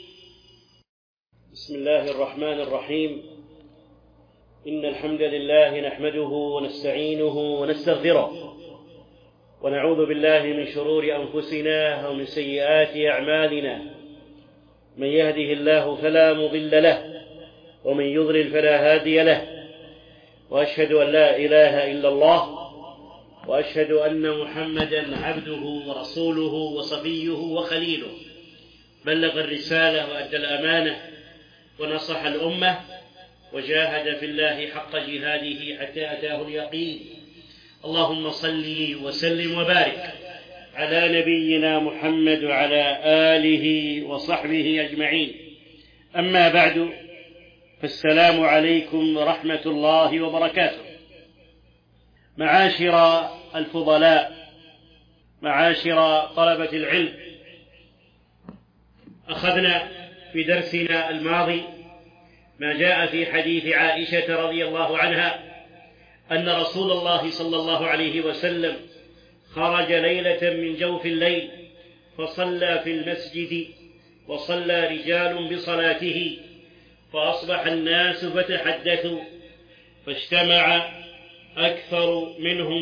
بسم الله الرحمن الرحيم. إن الحمد لله نحمده ونستعينه ونستغفره، ونعوذ بالله من شرور أنفسنا ومن سيئات أعمالنا. من يهده الله فلا مضل له، ومن يضلل فلا هادي له. وأشهد أن لا إله إلا الله، وأشهد أن محمدا عبده ورسوله وصفيه وخليله، بلغ الرسالة وأدى الأمانة ونصح الأمة وجاهد في الله حق جهاده حتى أتاه اليقين. اللهم صل وسلم وبارك على نبينا محمد وعلى آله وصحبه أجمعين. أما بعد، فالسلام عليكم ورحمة الله وبركاته. معاشر الفضلاء، معاشر طلبة العلم، أخذنا في درسنا الماضي ما جاء في حديث عائشة رضي الله عنها أن رسول الله صلى الله عليه وسلم خرج ليلة من جوف الليل فصلى في المسجد، وصلى رجال بصلاته، فأصبح الناس فتحدثوا، فاجتمع أكثر منهم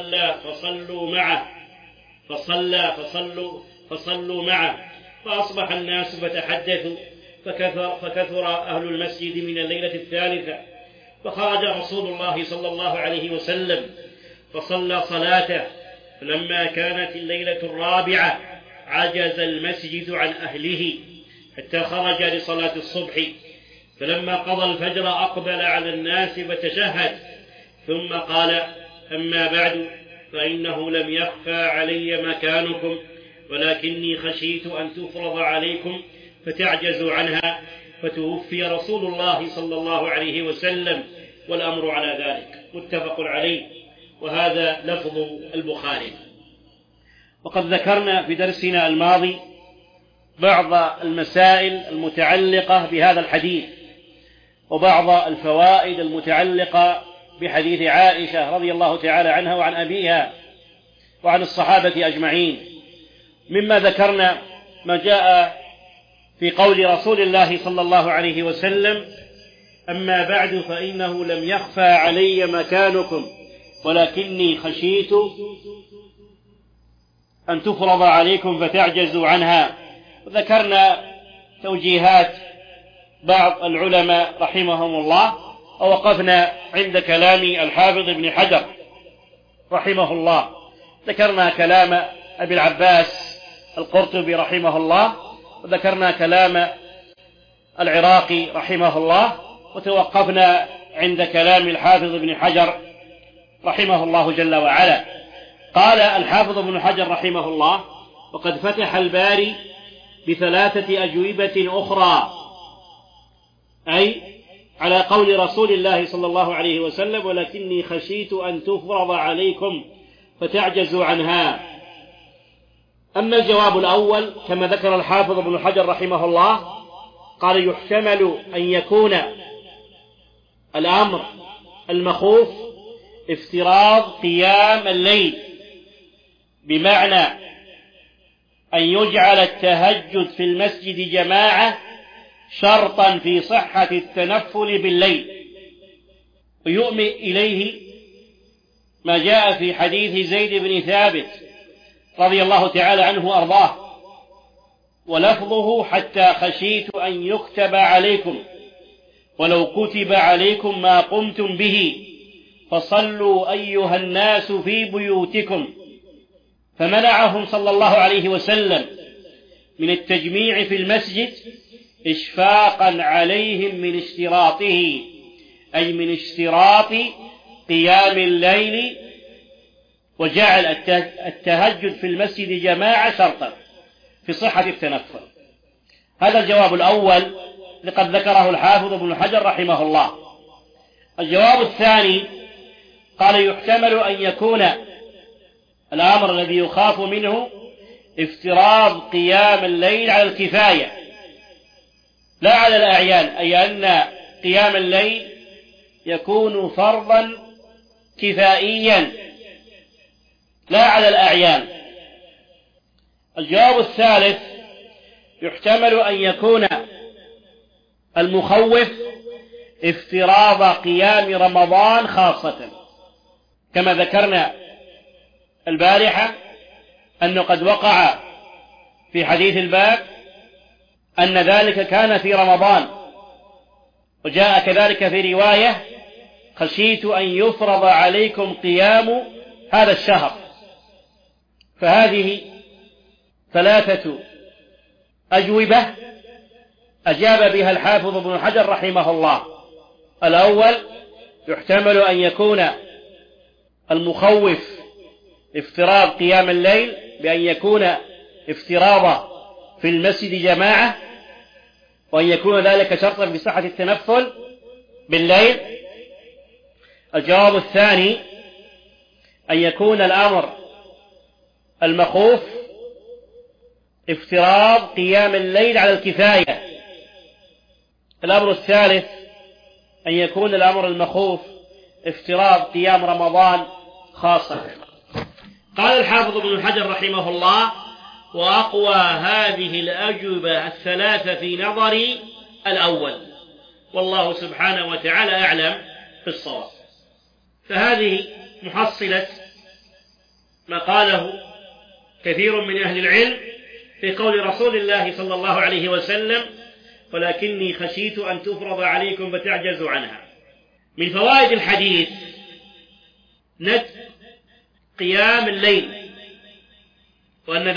فصلوا معه، فأصبح الناس فتحدثوا، فكثر أهل المسجد من الليلة الثالثة، فخرج رسول الله صلى الله عليه وسلم فصلى صلاته. فلما كانت الليلة الرابعة عجز المسجد عن أهله حتى خرج لصلاة الصبح، فلما قضى الفجر أقبل على الناس فتشهد، ثم قال: أما بعد، فإنه لم يخفى علي مكانكم، ولكني خشيت أن تفرض عليكم فتعجزوا عنها، فتوفي رسول الله صلى الله عليه وسلم والأمر على ذلك. متفق عليه، وهذا لفظ البخاري. وقد ذكرنا في درسنا الماضي بعض المسائل المتعلقة بهذا الحديث، وبعض الفوائد المتعلقة بحديث عائشة رضي الله تعالى عنها وعن أبيها وعن الصحابة أجمعين. مما ذكرنا ما جاء في قول رسول الله صلى الله عليه وسلم: أما بعد، فإنه لم يخفى علي مكانكم، ولكني خشيت أن تفرض عليكم فتعجزوا عنها. وذكرنا توجيهات بعض العلماء رحمهم الله، ووقفنا عند كلام الحافظ ابن حجر رحمه الله. ذكرنا كلام أبي العباس القرطبي رحمه الله، وذكرنا كلام العراقي رحمه الله، وتوقفنا عند كلام الحافظ ابن حجر رحمه الله جل وعلا. قال الحافظ ابن حجر رحمه الله: وقد فتح الباري بثلاثة أجوبة أخرى، أي على قول رسول الله صلى الله عليه وسلم: ولكني خشيت أن تفرض عليكم فتعجزوا عنها. أما الجواب الأول كما ذكر الحافظ ابن حجر رحمه الله، قال: يحتمل أن يكون الأمر المخوف افتراض قيام الليل، بمعنى أن يجعل التهجد في المسجد جماعة شرطا في صحة التنفل بالليل، ويؤمن إليه ما جاء في حديث زيد بن ثابت رضي الله تعالى عنه وأرضاه، ولفظه: حتى خشيت أن يكتب عليكم، ولو كتب عليكم ما قمتم به، فصلوا أيها الناس في بيوتكم. فمنعهم صلى الله عليه وسلم من التجميع في المسجد إشفاقا عليهم من اشتراطه، أي من اشتراط قيام الليل، وجعل التهجد في المسجد جماعة شرطا في صحة التنفل. هذا الجواب الأول لقد ذكره الحافظ ابن حجر رحمه الله. الجواب الثاني قال: يحتمل أن يكون الأمر الذي يخاف منه افتراض قيام الليل على الكفاية لا على الأعيان، أي أن قيام الليل يكون فرضا كفائيا لا على الأعيان. الجواب الثالث: يحتمل أن يكون المخوف افتراض قيام رمضان خاصة، كما ذكرنا البارحة أنه قد وقع في حديث الباب أن ذلك كان في رمضان، وجاء كذلك في رواية: خشيت أن يفرض عليكم قيام هذا الشهر. فهذه ثلاثة أجوبة أجاب بها الحافظ ابن حجر رحمه الله. الأول: يحتمل أن يكون المخوف افتراض قيام الليل بأن يكون افتراض في المسجد جماعة، وأن يكون ذلك شرطا في صحة التنفل بالليل. الجواب الثاني: أن يكون الأمر المخوف افتراض قيام الليل على الكفاية. الأمر الثالث: أن يكون الأمر المخوف افتراض قيام رمضان خاصة. قال الحافظ ابن حجر رحمه الله: وأقوى هذه الأجوبة الثلاثة في نظري الأول، والله سبحانه وتعالى أعلم بالصواب. فهذه محصلة ما قاله كثير من أهل العلم في قول رسول الله صلى الله عليه وسلم: ولكني خشيت أن تفرض عليكم فتعجزوا عنها. من فوائد الحديث ندب قيام الليل، وأن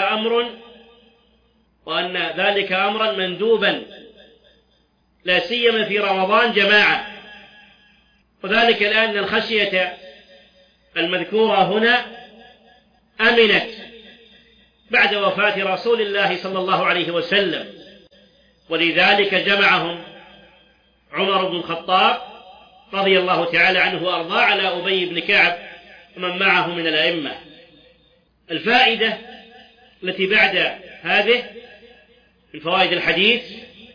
ذلك أمرا مندوبا لا سيما في رمضان جماعة، وذلك لأن الخشية المذكورة هنا أمنت بعد وفاة رسول الله صلى الله عليه وسلم، ولذلك جمعهم عمر بن الخطاب رضي الله تعالى عنه وأرضاه على أبي بن كعب ومن معه من الأئمة. الفائدة التي بعد هذه من فوائد الحديث: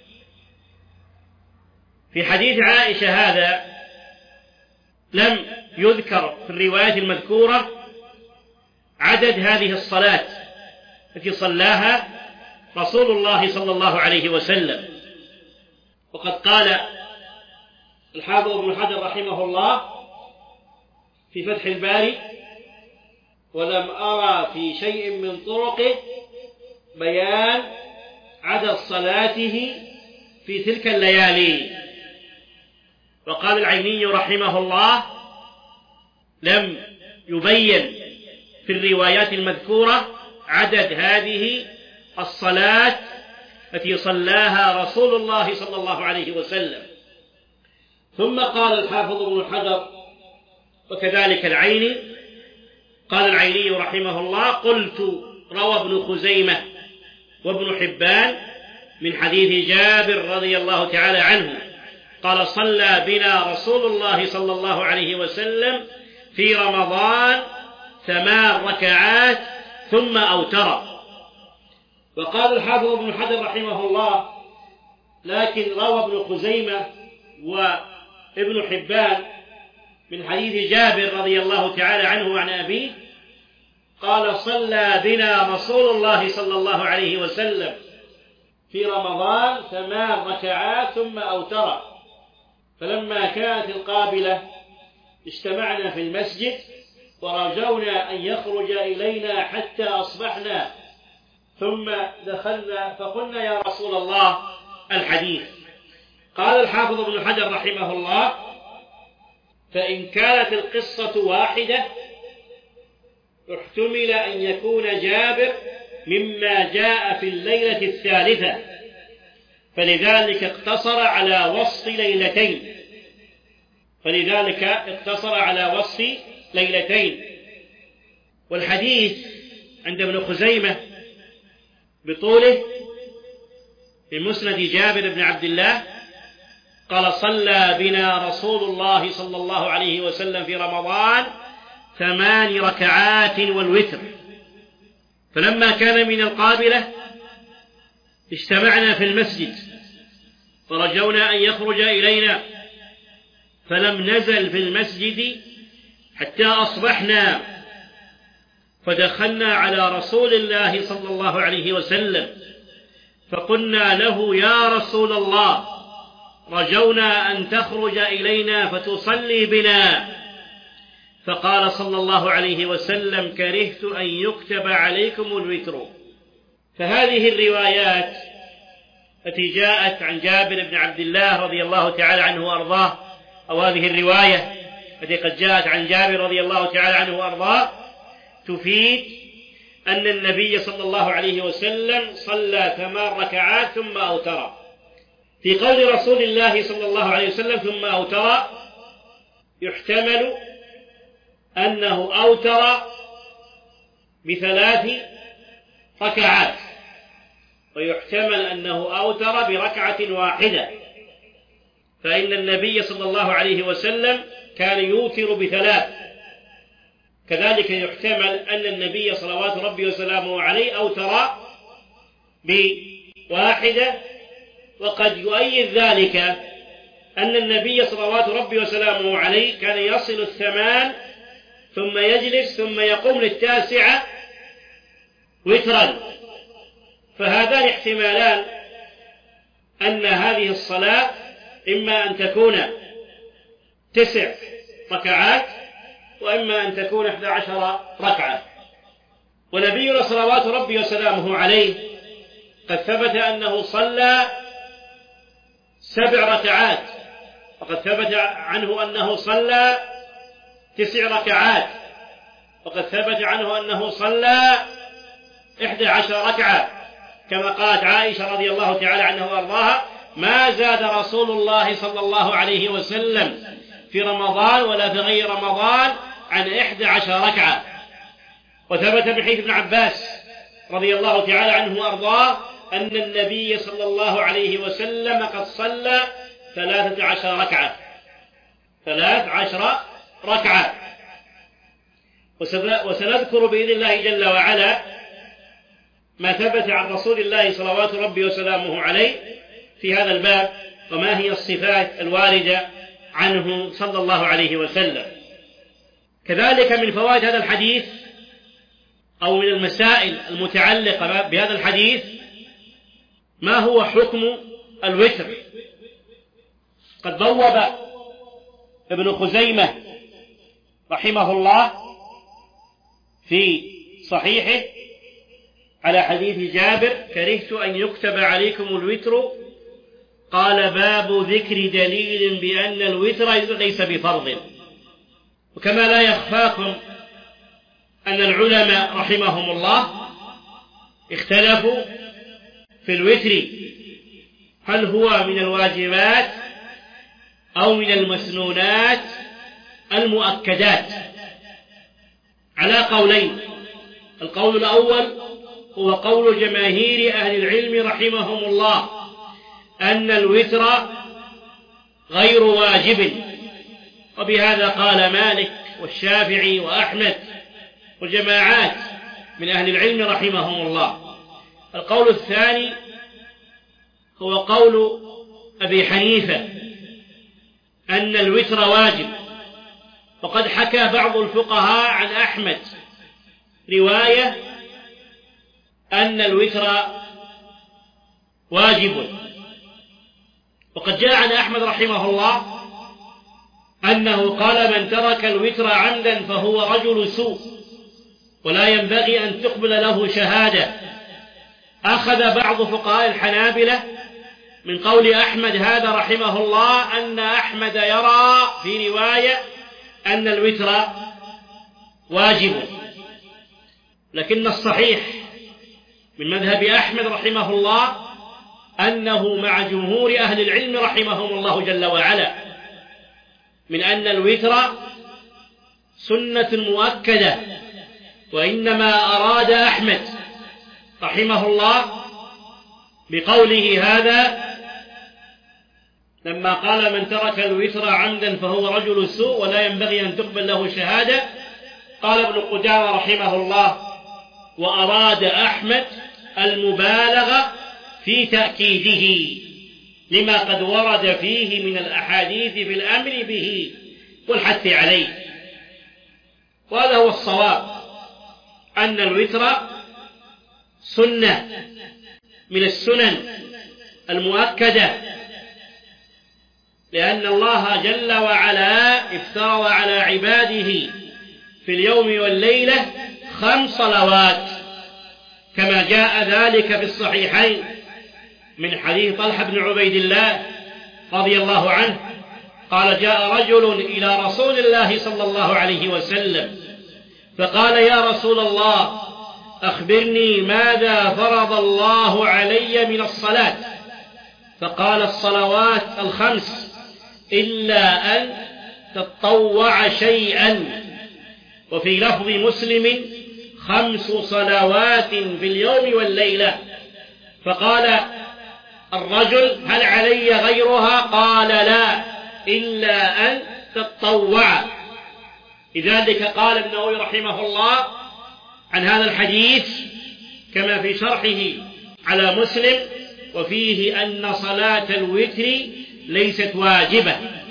في حديث عائشة هذا لم يذكر في الروايات المذكورة عدد هذه الصلاة التي صلاها رسول الله صلى الله عليه وسلم. وقد قال الحافظ ابن حجر رحمه الله في فتح الباري: ولم أرى في شيء من طرقه بيان عدد صلاته في تلك الليالي. وقال العيني رحمه الله: لم يبين في الروايات المذكورة عدد هذه الصلاة التي صلاها رسول الله صلى الله عليه وسلم. ثم قال الحافظ ابن حجر وكذلك العيني، قال العيني رحمه الله: قلت روى ابن خزيمة وابن حبان من حديث جابر رضي الله تعالى عنه قال: صلى بنا رسول الله صلى الله عليه وسلم في رمضان 8 ركعات ثم أوتر. وقال الحافظ ابن حجر رحمه الله: لكن روى ابن خزيمة وابن حبان من حديث جابر رضي الله تعالى عنه وعن أبيه قال: صلى بنا رسول الله صلى الله عليه وسلم في رمضان 8 ركعات ثم أوتر، فلما كانت القابلة اجتمعنا في المسجد ورجونا أن يخرج إلينا حتى أصبحنا، ثم دخلنا فقلنا: يا رسول الله، الحديث. قال الحافظ ابن حجر رحمه الله: فإن كانت القصة واحدة احتمل أن يكون جابر مما جاء في الليلة الثالثة، فلذلك اقتصر على وصف ليلتين. والحديث عند ابن خزيمة بطوله في مسند جابر بن عبد الله قال: صلى بنا رسول الله صلى الله عليه وسلم في رمضان 8 ركعات والوتر، فلما كان من القابلة اجتمعنا في المسجد فرجونا أن يخرج إلينا، فلم نزل في المسجد حتى أصبحنا، فدخلنا على رسول الله صلى الله عليه وسلم فقلنا له: يا رسول الله، رجونا أن تخرج إلينا فتصلي بنا. فقال صلى الله عليه وسلم: كرهت أن يكتب عليكم الوتر. فهذه الروايات التي جاءت عن جابر بن عبد الله رضي الله تعالى عنه وأرضاه، أو هذه الرواية التي قد جاءت عن جابر رضي الله تعالى عنه وأرضاه، تفيد أن النبي صلى الله عليه وسلم صلى 8 ركعات ثم أوتر. في قول رسول الله صلى الله عليه وسلم ثم أوتر يحتمل أنه أوتر ب3 ركعات، ويحتمل أنه أوتر بركعة واحدة، فإن النبي صلى الله عليه وسلم كان يوتر ب3. كذلك يحتمل أن النبي صلوات ربي وسلامه عليه أوتر ب1، وقد يؤيد ذلك أن النبي صلوات ربي وسلامه عليه كان يصل 8 ثم يجلس ثم يقوم لل9 وترا، فهذان احتمالان أن هذه الصلاة إما أن تكون 9 ركعات وإما أن تكون 11 ركعة. ونبينا صلوات ربي وسلامه عليه قد ثبت أنه صلى 7 ركعات، وقد ثبت عنه أنه صلى 9 ركعات، وقد ثبت عنه أنه صلى 11 ركعة، كما قالت عائشة رضي الله تعالى عنها وأرضاها: ما زاد رسول الله صلى الله عليه وسلم في رمضان ولا في غير رمضان عن 11 ركعة. وثبت من حديث ابن عباس رضي الله تعالى عنه وأرضاه أن النبي صلى الله عليه وسلم قد صلى 13 ركعة. وسنذكر بإذن الله جل وعلا ما ثبت عن رسول الله صلوات ربي وسلامه عليه في هذا الباب، وما هي الصفات الواردة عنه صلى الله عليه وسلم. كذلك من فوائد هذا الحديث أو من المسائل المتعلقة بهذا الحديث ما هو حكم الوتر. قد بوب ابن خزيمة رحمه الله في صحيحه على حديث جابر: كرهت أن يكتب عليكم الوتر، قال: باب ذكر دليل بأن الوتر ليس بفرض. وكما لا يخفاكم أن العلماء رحمهم الله اختلفوا في الوتر، هل هو من الواجبات أو من المسنونات المؤكدات، على قولين. القول الأول هو قول جماهير أهل العلم رحمهم الله أن الوتر غير واجب، وبهذا قال مالك والشافعي وأحمد وجماعات من أهل العلم رحمهم الله. القول الثاني هو قول أبي حنيفة أن الوتر واجب، وقد حكى بعض الفقهاء عن أحمد رواية أن الوتر واجب. وقد جاء عن أحمد رحمه الله أنه قال: من ترك الوتر عمدا فهو رجل سوء ولا ينبغي أن تقبل له شهادة. أخذ بعض فقهاء الحنابلة من قول أحمد هذا رحمه الله أن أحمد يرى في رواية أن الوتر واجب، لكن الصحيح من مذهب أحمد رحمه الله أنه مع جمهور أهل العلم رحمهم الله جل وعلا من أن الوتر سنة مؤكدة. وإنما أراد أحمد رحمه الله بقوله هذا لما قال: من ترك الوتر عمدا فهو رجل سوء ولا ينبغي أن تقبل له شهادة، قال ابن قدامة رحمه الله: وأراد أحمد المبالغة في تأكيده لما قد ورد فيه من الأحاديث بالأمر به والحث عليه. وهذا هو الصواب، أن الوتر سنة من السنن المؤكدة، لأن الله جل وعلا افترض على عباده في اليوم والليلة 5 صلوات كما جاء ذلك في الصحيحين من حديث طلحة بن عبيد الله رضي الله عنه قال: جاء رجل إلى رسول الله صلى الله عليه وسلم فقال: يا رسول الله أخبرني ماذا فرض الله علي من الصلاة؟ فقال: الصلوات 5 إلا أن تطوع شيئا. وفي لفظ مسلم: 5 صلوات في اليوم والليلة. فقال الرجل: هل علي غيرها؟ قال: لا، إلا أن تطوع. لذلك قال ابن نووي رحمه الله عن هذا الحديث كما في شرحه على مسلم: وفيه أن صلاة الوتر ليست واجبة.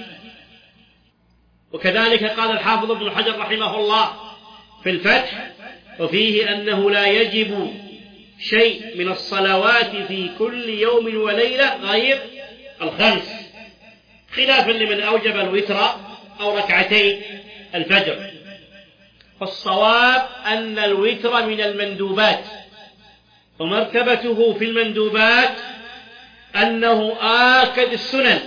وكذلك قال الحافظ ابن حجر رحمه الله في الفتح: وفيه أنه لا يجب شيء من الصلوات في كل يوم وليلة غير 5، خلافا لمن أوجب الوتر أو ركعتي الفجر. فالصواب أن الوتر من المندوبات، ومرتبته في المندوبات أنه آكد السنن،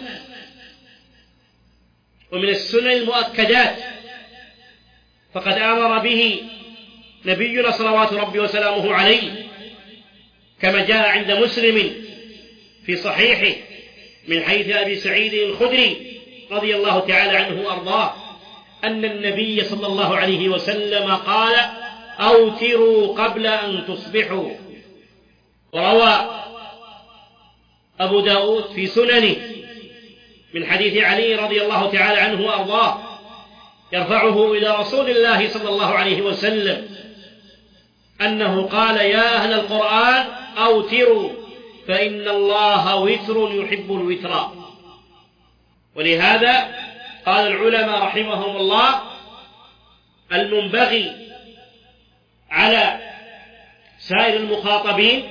ومن السنن المؤكدات، فقد أمر به نبينا صلوات ربي وسلامه عليه كما جاء عند مسلم في صحيحه من حيث أبي سعيد الخدري رضي الله تعالى عنه وأرضاه أن النبي صلى الله عليه وسلم قال: أوتروا قبل أن تصبحوا. وروى أبو داود في سننه من حديث علي رضي الله تعالى عنه وأرضاه يرفعه إلى رسول الله صلى الله عليه وسلم أنه قال: يا أهل القرآن أوتروا فإن الله وتر يحب الوتر. ولهذا قال العلماء رحمهم الله: المنبغي على سائر المخاطبين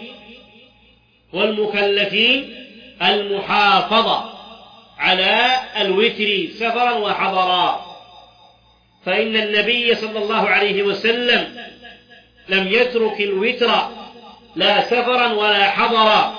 والمكلفين المحافظة على الوتر سفرا وحضرا، فإن النبي صلى الله عليه وسلم لم يترك الوتر لا سفرا ولا حضرا،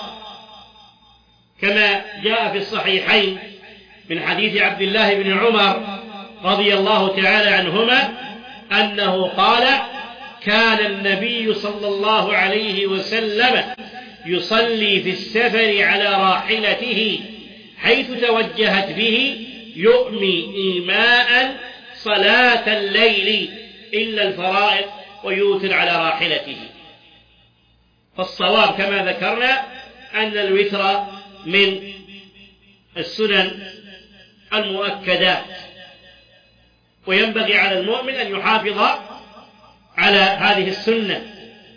كما جاء في الصحيحين من حديث عبد الله بن عمر رضي الله تعالى عنهما أنه قال: كان النبي صلى الله عليه وسلم يصلي في السفر على راحلته حيث توجهت به يؤمي إيماء صلاة الليل إلا الفرائض ويوتر على راحلته. فالصواب كما ذكرنا أن الوتر من السنن المؤكدات، وينبغي على المؤمن أن يحافظ على هذه السنة.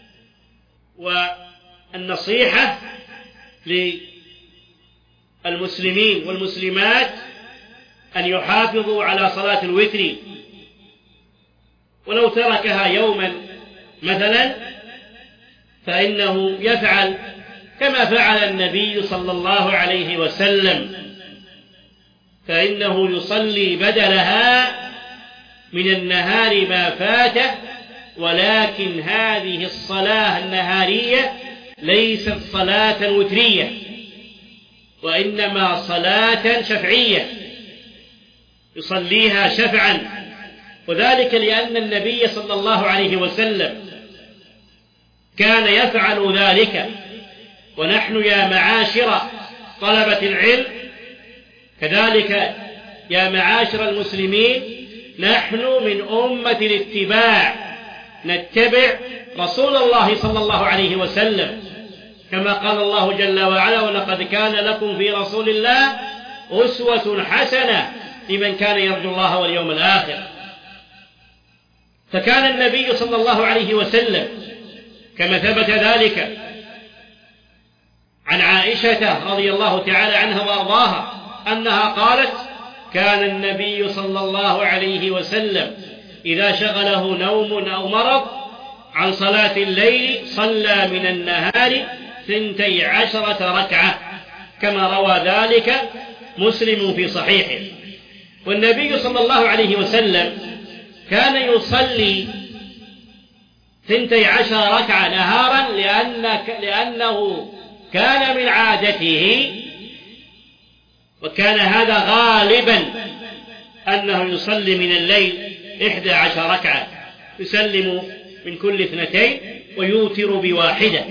والنصيحة للمسلمين والمسلمات أن يحافظوا على صلاة الوتر، ولو تركها يوما مثلا فإنه يفعل كما فعل النبي صلى الله عليه وسلم، فإنه يصلي بدلها من النهار ما فاته، ولكن هذه الصلاة النهارية ليست صلاة وترية، وإنما صلاة شفعية يصليها شفعا، وذلك لأن النبي صلى الله عليه وسلم كان يفعل ذلك. ونحن يا معاشر طلبة العلم كذلك يا معاشر المسلمين نحن من أمة الاتباع، نتبع رسول الله صلى الله عليه وسلم، كما قال الله جل وعلا: ولقد كان لكم في رسول الله أسوة حسنة لمن كان يرجو الله واليوم الآخر. فكان النبي صلى الله عليه وسلم كما ثبت ذلك عن عائشة رضي الله تعالى عنها وأرضاها أنها قالت: كان النبي صلى الله عليه وسلم إذا شغله نوم أو مرض عن صلاة الليل صلى من النهار 12 ركعة، كما روى ذلك مسلم في صحيحه. والنبي صلى الله عليه وسلم كان يصلي 12 ركعة نهارا لأنه كان من عادته، وكان هذا غالبا أنه يصلي من الليل 11 ركعة، يسلم من كل 2 ويوتر بواحدة.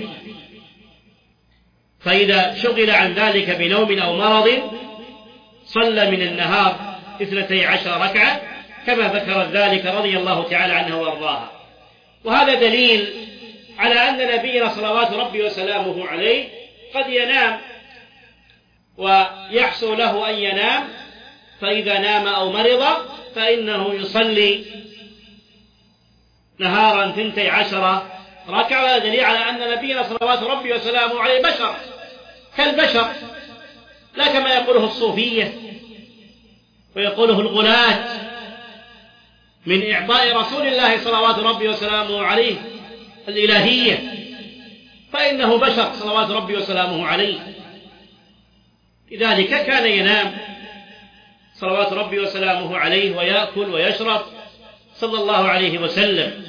فإذا شغل عن ذلك بنوم أو مرض صلى من النهار 12 ركعة كما ذكرت ذلك رضي الله تعالى عنها وارضاها. وهذا دليل على أن نبينا صلوات ربي وسلامه عليه قد ينام ويحصل له أن ينام، فإذا نام أو مرض فإنه يصلي نهارا 12 ركعة. وهذا دليل على أن نبينا صلوات ربي وسلامه عليه بشر كالبشر، لا كما يقوله الصوفية ويقوله الغلاة من إعطاء رسول الله صلوات ربي وسلامه عليه الإلهية، فإنه بشر صلوات ربي وسلامه عليه. لذلك كان ينام صلوات ربي وسلامه عليه ويأكل ويشرب صلى الله عليه وسلم.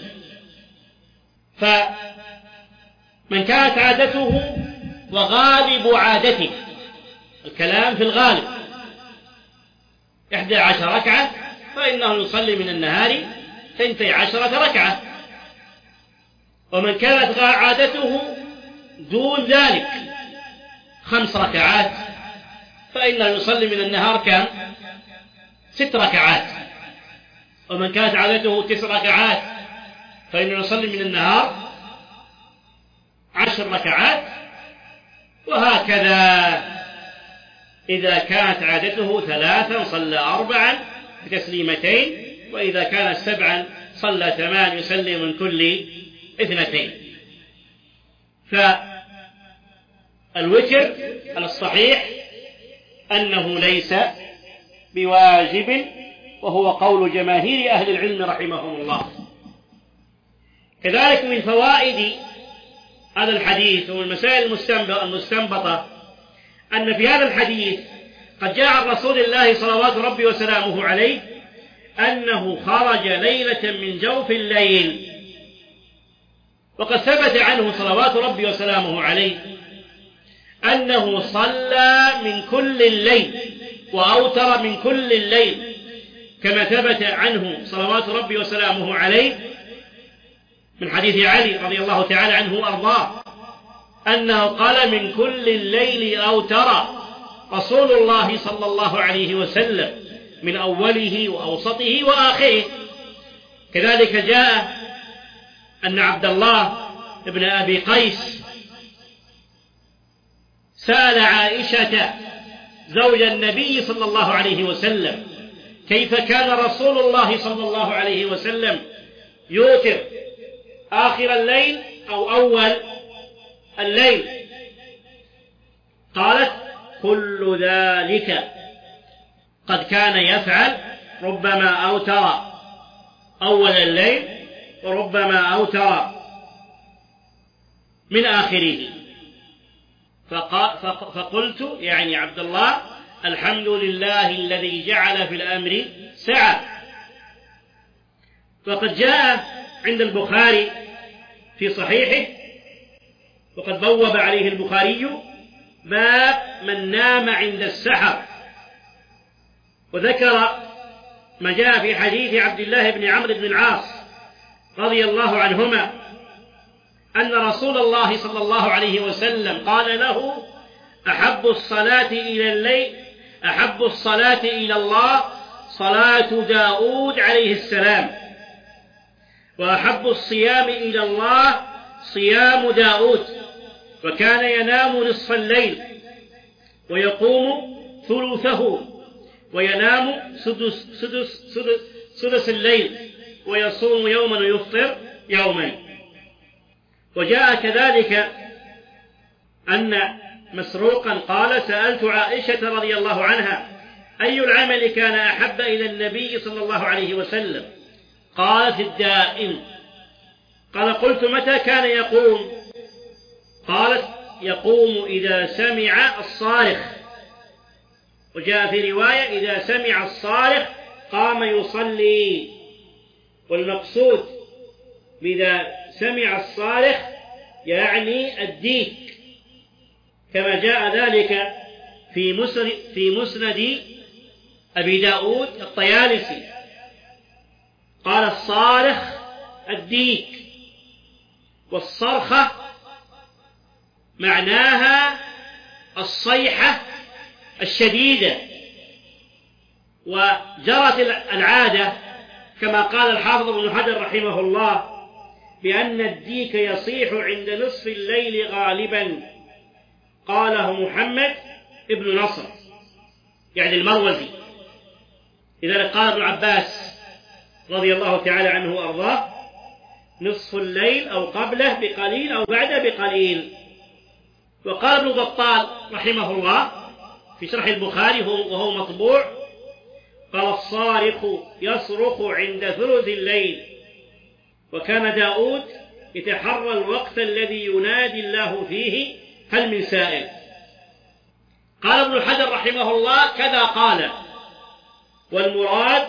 فمن كانت عادته وغالب عادته، الكلام في الغالب، 11 ركعة، فإنه يصلي من النهار 12 ركعة. ومن كانت عادته دون ذلك 5 ركعات فإنه يصلي من النهار كم؟ 6 ركعات. ومن كانت عادته 9 ركعات فإنه يصلي من النهار 10 ركعات. وهكذا إذا كانت عادته 3 صلى 4 بتسليمتين، وإذا كانت 7 صلى 8 يسلم من كل 2. فالوتر على الصحيح أنه ليس بواجب، وهو قول جماهير أهل العلم رحمهم الله. كذلك من فوائد هذا الحديث والمسائل المستنبطة أن في هذا الحديث قد جاء عن رسول الله صلوات ربي وسلامه عليه أنه خرج ليلة من جوف الليل، وقد ثبت عنه صلوات ربي وسلامه عليه أنه صلى من كل الليل وأوتر من كل الليل، كما ثبت عنه صلوات ربي وسلامه عليه من حديث علي رضي الله تعالى عنه وأرضاه أنه قال: من كل الليل أوتر رسول الله صلى الله عليه وسلم من أوله وأوسطه وآخره. كذلك جاء أن عبد الله بن أبي قيس سأل عائشة زوج النبي صلى الله عليه وسلم كيف كان رسول الله صلى الله عليه وسلم يوتر آخر الليل أو أول الليل، قالت: كل ذلك قد كان يفعل، ربما أوتر أول الليل وربما أوتر من آخره. فقلت يعني عبد الله: الحمد لله الذي جعل في الأمر سعة. وقد جاء عند البخاري في صحيحه، وقد بوب عليه البخاري باب من نام عند السحر، وذكر ما جاء في حديث عبد الله بن عمرو بن العاص رضي الله عنهما أن رسول الله صلى الله عليه وسلم قال له: أحب الصلاة إلى الله صلاة داود عليه السلام، وأحب الصيام إلى الله صيام داود، وكان ينام نصف الليل ويقوم ثلثه، وينام سدس الليل، ويصوم يوما ويفطر يوما. وجاء كذلك أن مسروقا قال: سألت عائشة رضي الله عنها: أي العمل كان أحب إلى النبي صلى الله عليه وسلم؟ قالت: الدائم. قال: قلت: متى كان يقوم؟ قالت: يقوم إذا سمع الصارخ. وجاء في رواية: إذا سمع الصارخ قام يصلي. والمقصود بإذا سمع الصارخ يعني الديك، كما جاء ذلك في مسند أبي داود الطيالسي، قال: الصارخ الديك. والصرخة معناها الصيحة الشديدة. وجرت العادة كما قال الحافظ ابن حجر رحمه الله بأن الديك يصيح عند نصف الليل غالبا، قاله محمد ابن نصر يعني المروزي. لذلك قال ابن عباس رضي الله تعالى عنه وأرضاه: نصف الليل أو قبله بقليل أو بعده بقليل. وقال ابن بطال رحمه الله في شرح البخاري وهو مطبوع، قال: الصارخ يصرخ عند ثلث الليل، وكان داود يتحرى الوقت الذي ينادي الله فيه: هل من سائل؟ قال ابن حجر رحمه الله: كذا قال، والمراد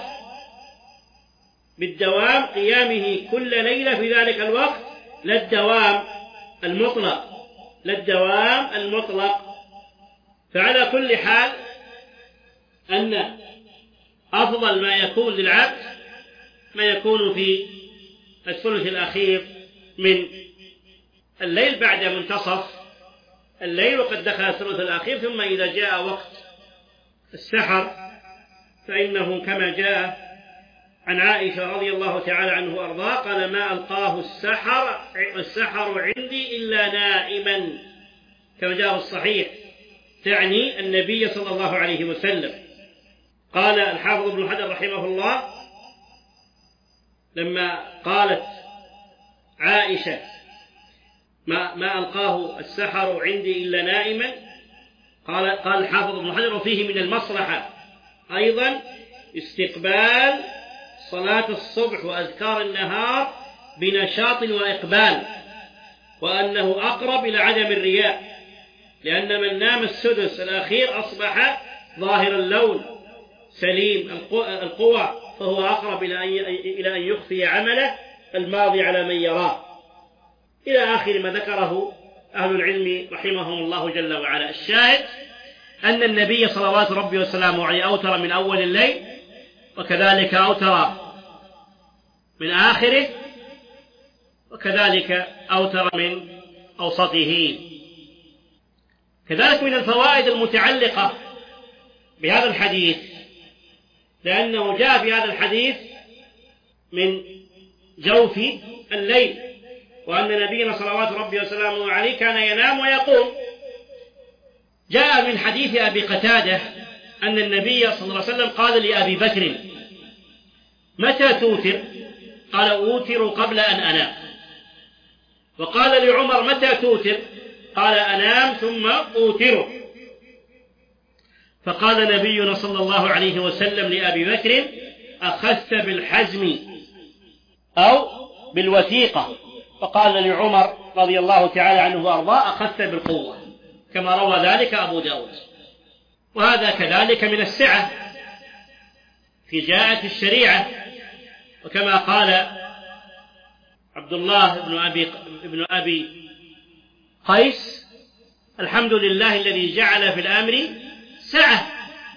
بالدوام قيامه كل ليلة في ذلك الوقت، لا الدوام المطلق. فعلى كل حال أن أفضل ما يكون للعبد ما يكون في الثلث الأخير من الليل بعد منتصف الليل، وقد دخل الثلث الأخير. ثم إذا جاء وقت السحر فإنه كما جاء عن عائشة رضي الله تعالى عنه وأرضاه قال: ما ألقاه السحر عندي إلا نائما، كما جاء الصحيح، تعني النبي صلى الله عليه وسلم. قال الحافظ ابن حجر رحمه الله لما قالت عائشة: ما ألقاه السحر عندي إلا نائما، قال الحافظ ابن حجر: وفيه من المصلحة أيضا استقبال صلاة الصبح وأذكار النهار بنشاط وإقبال، وأنه أقرب إلى عدم الرياء، لأن من نام السدس الأخير أصبح ظاهر اللون سليم القوى، فهو أقرب إلى أن يخفي عمله الماضي على من يراه، إلى آخر ما ذكره أهل العلم رحمهم الله جل وعلا. الشاهد أن النبي صلوات ربي وسلامه عليه أوتر من أول الليل، وكذلك أوتر من آخره، وكذلك أوتر من أوسطه. كذلك من الفوائد المتعلقة بهذا الحديث، لأنه جاء في هذا الحديث من جوف الليل، وأن نبينا صلوات ربي وسلامه عليه كان ينام ويقوم. جاء من حديث أبي قتادة أن النبي صلى الله عليه وسلم قال لأبي بكر: متى توتر؟ قال: أوتر قبل أن أنام. وقال لعمر: متى توتر؟ قال: أنام ثم أوتر. فقال نبينا صلى الله عليه وسلم لأبي بكر: أخذت بالحزم أو بالوثيقة. فقال لعمر: رضي الله تعالى عنه وأرضاه أخف بالقوة كما روى ذلك أبو داود. وهذا كذلك من السعة في جاءت الشريعة، وكما قال عبد الله بن أبي قيس: الحمد لله الذي جعل في الأمر سعة.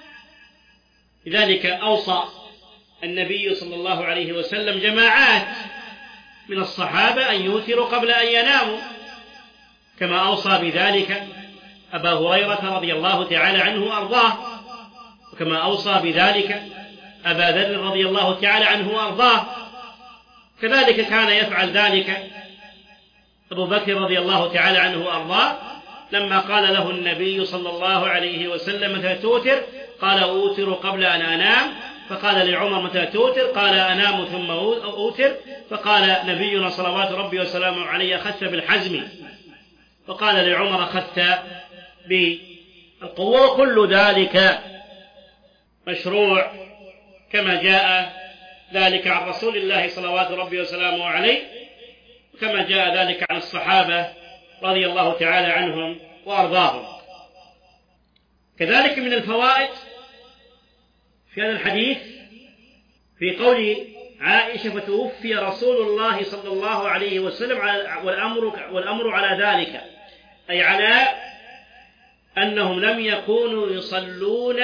لذلك أوصى النبي صلى الله عليه وسلم جماعات من الصحابة أن يوتروا قبل أن يناموا، كما أوصى بذلك أبا هريرة رضي الله تعالى عنه وأرضاه، وكما أوصى بذلك أبا ذر رضي الله تعالى عنه وأرضاه. كذلك كان يفعل ذلك أبو بكر رضي الله تعالى عنه وأرضاه لما قال له النبي صلى الله عليه وسلم: متى توتر؟ قال: أوتر قبل أن أنام. فقال لعمر: متى توتر؟ قال: أنام ثم أوتر. فقال نبينا صلوات ربي وسلامه عليه: أخذت بالحزم. فقال لعمر: أخذت بالقوة. وكل ذلك مشروع كما جاء ذلك عن رسول الله صلوات ربي وسلامه عليه، وكما جاء ذلك عن الصحابة رضي الله تعالى عنهم وأرضاهم. كذلك من الفوائد في هذا الحديث في قول عائشة: فتوفي رسول الله صلى الله عليه وسلم والأمر على ذلك، أي على أنهم لم يكونوا يصلون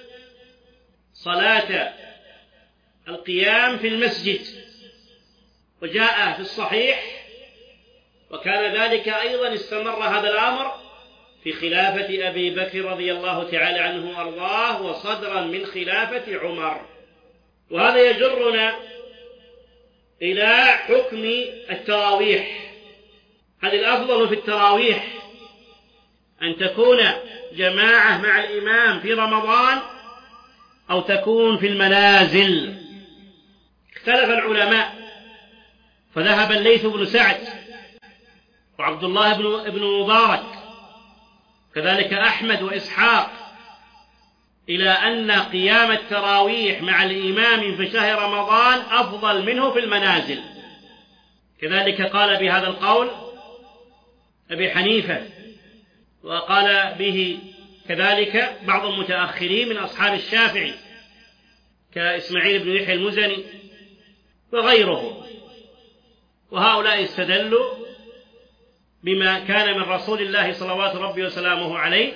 صلاة القيام في المسجد. وجاء في الصحيح: وكان ذلك أيضا استمر هذا الأمر في خلافة أبي بكر رضي الله تعالى عنه وأرضاه، وصدرا من خلافة عمر. وهذا يجرنا إلى حكم التراويح. هذا الأفضل في التراويح أن تكون جماعة مع الإمام في رمضان أو تكون في المنازل. اختلف العلماء، فذهب الليث بن سعد وعبد الله بن مبارك كذلك أحمد وإسحاق إلى أن قيام التراويح مع الإمام في شهر رمضان أفضل منه في المنازل. كذلك قال بهذا القول أبي حنيفة، وقال به كذلك بعض المتأخرين من أصحاب الشافعي كإسماعيل بن يحيى المزني وغيره. وهؤلاء استدلوا بما كان من رسول الله صلوات ربي وسلامه عليه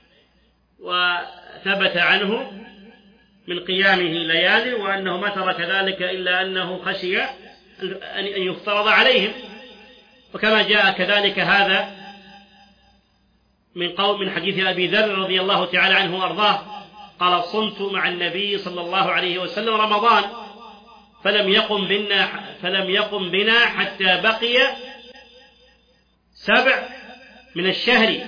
وثبت عنه من قيامه ليالي، وأنه ما ترك ذلك إلا أنه خشي أن يفترض عليهم. وكما جاء كذلك هذا من حديث أبي ذر رضي الله تعالى عنه وأرضاه قال: صمت مع النبي صلى الله عليه وسلم رمضان فلم يقم بنا حتى بقي 7 من الشهر،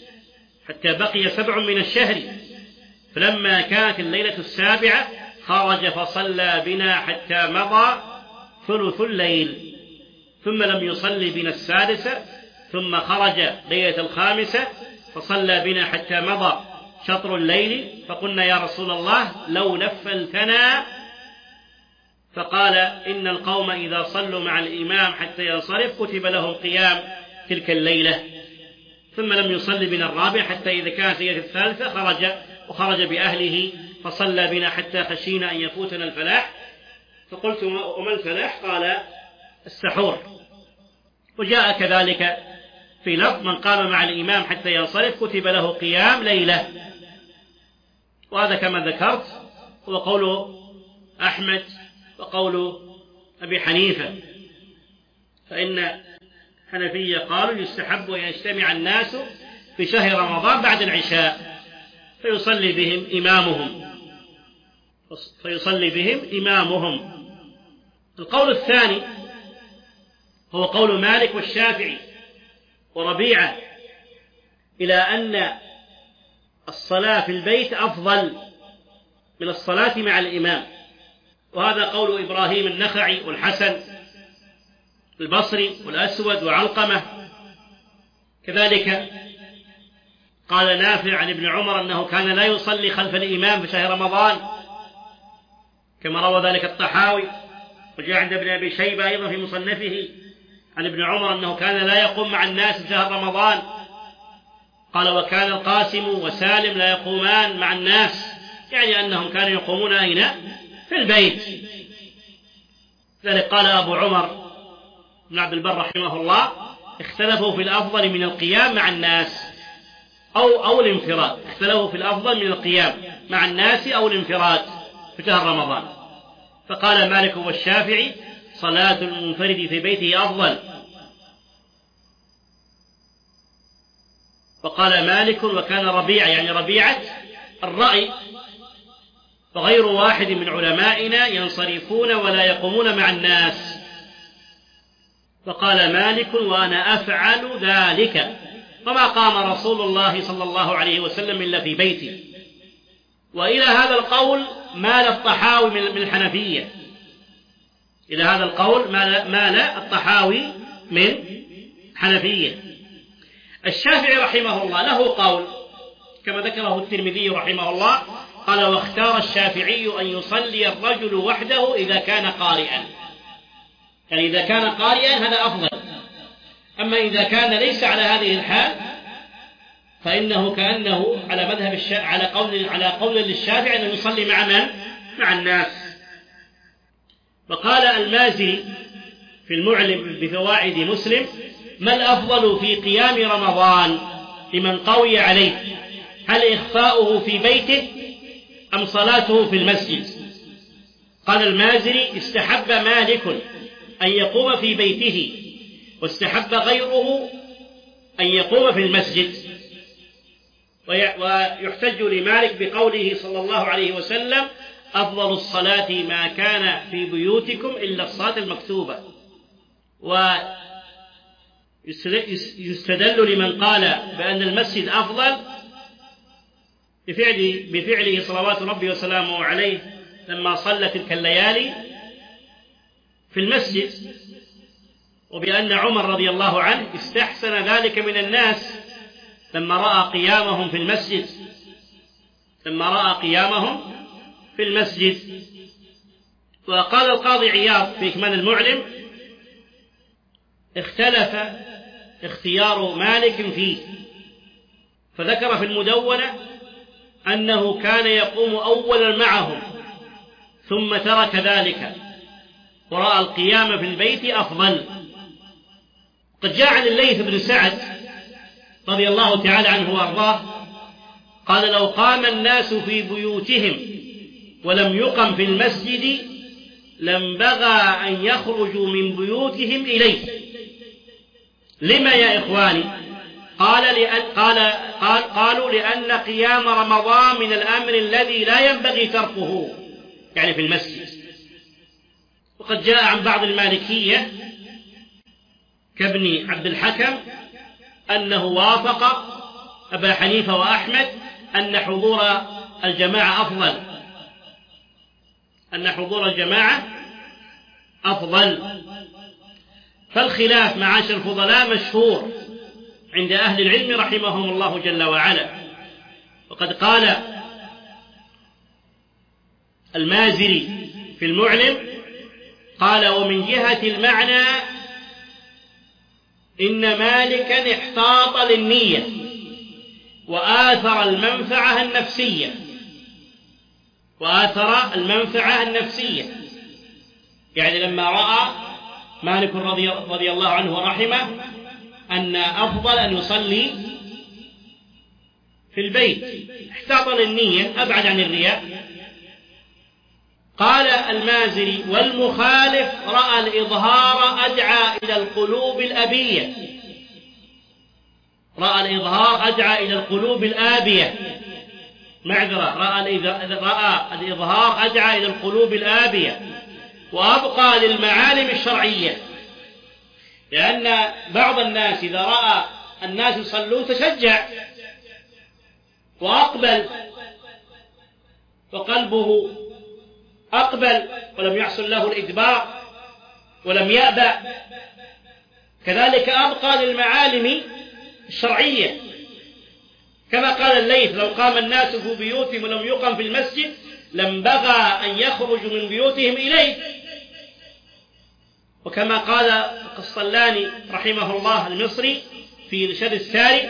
فلما كانت الليلة 7 خرج فصلى بنا حتى مضى ثلث الليل، ثم لم يصلي بنا 6، ثم خرج ليلة 5 فصلى بنا حتى مضى شطر الليل، فقلنا: يا رسول الله لو نفلتنا. فقال: إن القوم إذا صلوا مع الإمام حتى ينصرف كتب لهم قيام تلك الليلة. ثم لم يصلي بنا 4 حتى إذا كانت ليلة 3 خرج بأهله فصلى بنا حتى خشينا أن يفوتنا الفلاح. فقلت: وما الفلاح؟ قال: السحور. وجاء كذلك في لفظ: من قام مع الإمام حتى ينصرف كتب له قيام ليلة. وهذا كما ذكرت هو قول أحمد وقول أبي حنيفة، فإن حنفية قالوا: يستحب أن يجتمع الناس في شهر رمضان بعد العشاء فيصلي بهم إمامهم. القول الثاني هو قول مالك والشافعي وربيعة إلى أن الصلاة في البيت أفضل من الصلاة مع الإمام. وهذا قول إبراهيم النخعي والحسن البصري والأسود وعلقمة. كذلك قال نافع عن ابن عمر أنه كان لا يصلي خلف الإمام في شهر رمضان، كما روى ذلك الطحاوي، وجاء عند ابن أبي شيبة أيضا في مصنفه عن ابن عمر أنه كان لا يقوم مع الناس شهر رمضان. قال: وكان القاسم وسالم لا يقومان مع الناس، يعني أنهم كانوا يقومون أين؟ في البيت. ذلك قال أبو عمر بن عبد البر رحمه الله: اختلفوا في الأفضل من القيام مع الناس أو الانفراد. اختلفوا في الأفضل من القيام مع الناس أو الانفراد في شهر رمضان. فقال مالك والشافعي: صلاة المنفرد في بيته أفضل. وقال مالك: وكان ربيعة، يعني ربيعة الرأي، فغير واحد من علمائنا ينصرفون ولا يقومون مع الناس. فقال مالك: وأنا أفعل ذلك، وما قام رسول الله صلى الله عليه وسلم إلا في بيتي. وإلى هذا القول مال الطحاوي من الحنفية. إلى هذا القول مال الطحاوي من حنفية. الشافعي رحمه الله له قول كما ذكره الترمذي رحمه الله، قال: واختار الشافعي أن يصلي الرجل وحده إذا كان قارئا. يعني إذا كان قارئا هذا أفضل، أما إذا كان ليس على هذه الحال فإنه كأنه على مذهب على قول للشافعي أنه يصلي مع من؟ مع الناس. وقال المازري في المعلم بفوائد مسلم: ما الأفضل في قيام رمضان لمن قوي عليه؟ هل إخفاؤه في بيته أم صلاته في المسجد؟ قال المازري: استحب مالك أن يقوم في بيته، واستحب غيره أن يقوم في المسجد. ويحتج لمالك بقوله صلى الله عليه وسلم: أفضل الصلاة ما كان في بيوتكم إلا الصلاة المكتوبة. ويستدل لمن قال بأن المسجد أفضل بفعله صلوات ربي وسلامه عليه لما صلى تلك الليالي في المسجد، وبأن عمر رضي الله عنه استحسن ذلك من الناس لما رأى قيامهم في المسجد. وقال القاضي عياض في إكمال المعلم: اختلف اختيار مالك فيه، فذكر في المدونة أنه كان يقوم أولا معهم ثم ترك ذلك ورأى القيام في البيت أفضل. قد جاء عن الليث بن سعد رضي الله تعالى عنه وأرضاه قال: لو قام الناس في بيوتهم ولم يقم في المسجد لانبغى أن يخرجوا من بيوتهم إليه. لما يا إخواني؟ قالوا لأن قيام رمضان من الأمر الذي لا ينبغي تركه، يعني في المسجد. وقد جاء عن بعض المالكية كابن عبد الحكم أنه وافق أبا حنيفة وأحمد أن حضور الجماعة أفضل. فالخلاف معاشر الفضلاء مشهور عند أهل العلم رحمهم الله جل وعلا. وقد قال المازري في المعلم قال: ومن جهة المعنى إن مالكا احتاط للنية وآثر المنفعة النفسية. يعني لما رأى مالك رضي الله عنه ورحمه أن أفضل أن يصلي في البيت احتاط للنية، أبعد عن الرياء. قال المازري: والمخالف رأى الإظهار أدعى إلى القلوب الآبية. رأى الإظهار أدعى إلى القلوب الآبية وأبقى للمعالم الشرعية. لأن بعض الناس إذا رأى الناس يصلون تشجع وأقبل، وقلبه أقبل ولم يحصل له الإدبار ولم يأبى. كذلك أبقى للمعالم الشرعية، كما قال الليث: لو قام الناس في بيوتهم ولم يقم في المسجد لانبغى أن يخرجوا من بيوتهم إليه. وكما قال القسطلاني رحمه الله المصري في إرشاد الساري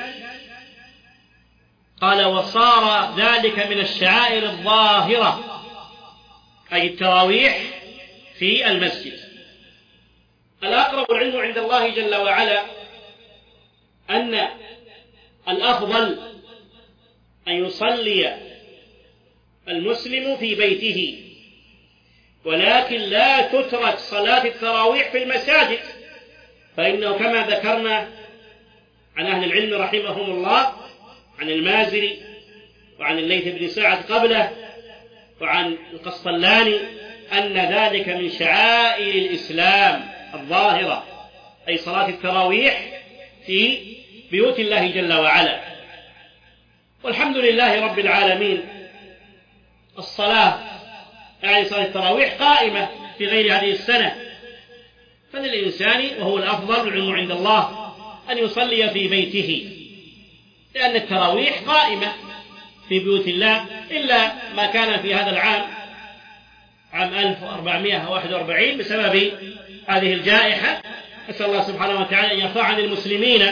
قال: وصار ذلك من الشعائر الظاهرة، أي التراويح في المسجد. الأقرب العلم عند الله جل وعلا أن الأفضل أن يصلي المسلم في بيته، ولكن لا تترك صلاة التراويح في المساجد، فإنه كما ذكرنا عن أهل العلم رحمهم الله، عن المازري وعن الليث بن سعد قبله وعن القسطلاني، أن ذلك من شعائر الإسلام الظاهرة، أي صلاة التراويح في بيوت الله جل وعلا. والحمد لله رب العالمين، الصلاة يعني صلاة التراويح قائمة في غير هذه السنة، فللإنسان وهو الأفضل العلم عند الله أن يصلي في بيته، لأن التراويح قائمة في بيوت الله، إلا ما كان في هذا العام، عام 1441 بسبب هذه الجائحة. أسأل الله سبحانه وتعالى أن يرفع عن المسلمين.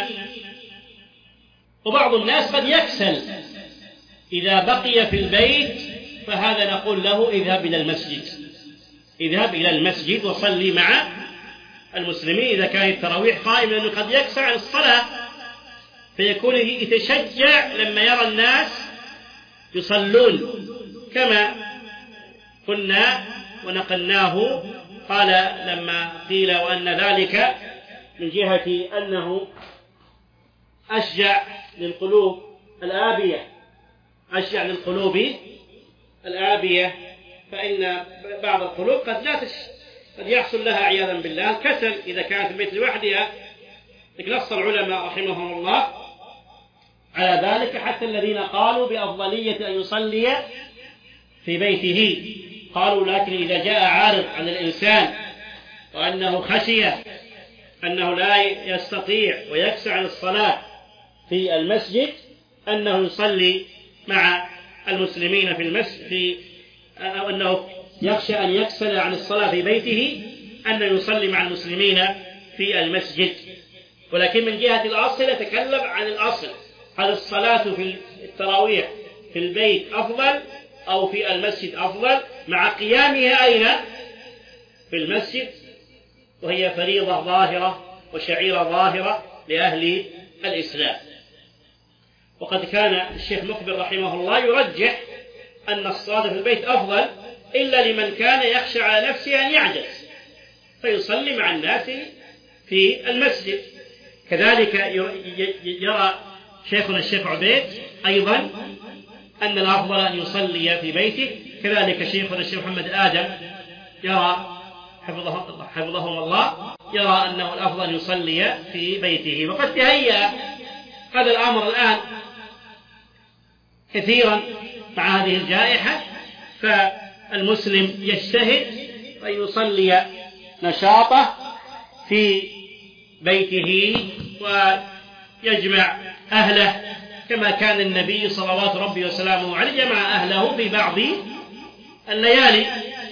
وبعض الناس قد يكسل إذا بقي في البيت، فهذا نقول له: اذهب إلى المسجد، اذهب إلى المسجد وصلي مع المسلمين إذا كانت التراويح قائمة، لأنه قد يكسل عن الصلاة فيكون يتشجع لما يرى الناس يصلون، كما قلنا ونقلناه. قال لما قيل وأن ذلك من جهة أنه أشجع للقلوب الآبية، أشجع للقلوب الآبية، فإن بعض القلوب قد يحصل لها عياذا بالله الكسل إذا كانت البيت لوحدها. نص العلماء رحمهم الله على ذلك، حتى الذين قالوا بأفضلية أن يصلي في بيته قالوا: لكن إذا جاء عارض على الإنسان وأنه خشي أنه لا يستطيع ويكسل عن الصلاة في المسجد، أنه يصلي مع المسلمين في المسجد، أنه يخشى أن يكسل عن الصلاة في بيته، أنه يصلي مع المسلمين في المسجد. ولكن من جهة الأصل نتكلم عن الأصل، هل الصلاة في التراويح في البيت أفضل أو في المسجد أفضل، مع قيامها أين؟ في المسجد، وهي فريضة ظاهرة وشعيرة ظاهرة لأهل الإسلام. وقد كان الشيخ مقبل رحمه الله يرجح أن الصلاة في البيت أفضل، إلا لمن كان يخشى على نفسه أن يعجز فيصلي مع الناس في المسجد. كذلك يرى شيخنا الشيخ عبيد أيضا أن الأفضل أن يصلي في بيته. كذلك شيخنا الشيخ محمد آدم يرى حفظهم الله يرى أنه الأفضل أن يصلي في بيته. وقد تهيأ هذا الأمر الآن كثيرا مع هذه الجائحة، فالمسلم يجتهد أن يصلي نشاطه في بيته ويجمع أهله، كما كان النبي صلوات ربي وسلامه عليه جمع أهله في بعض الليالي،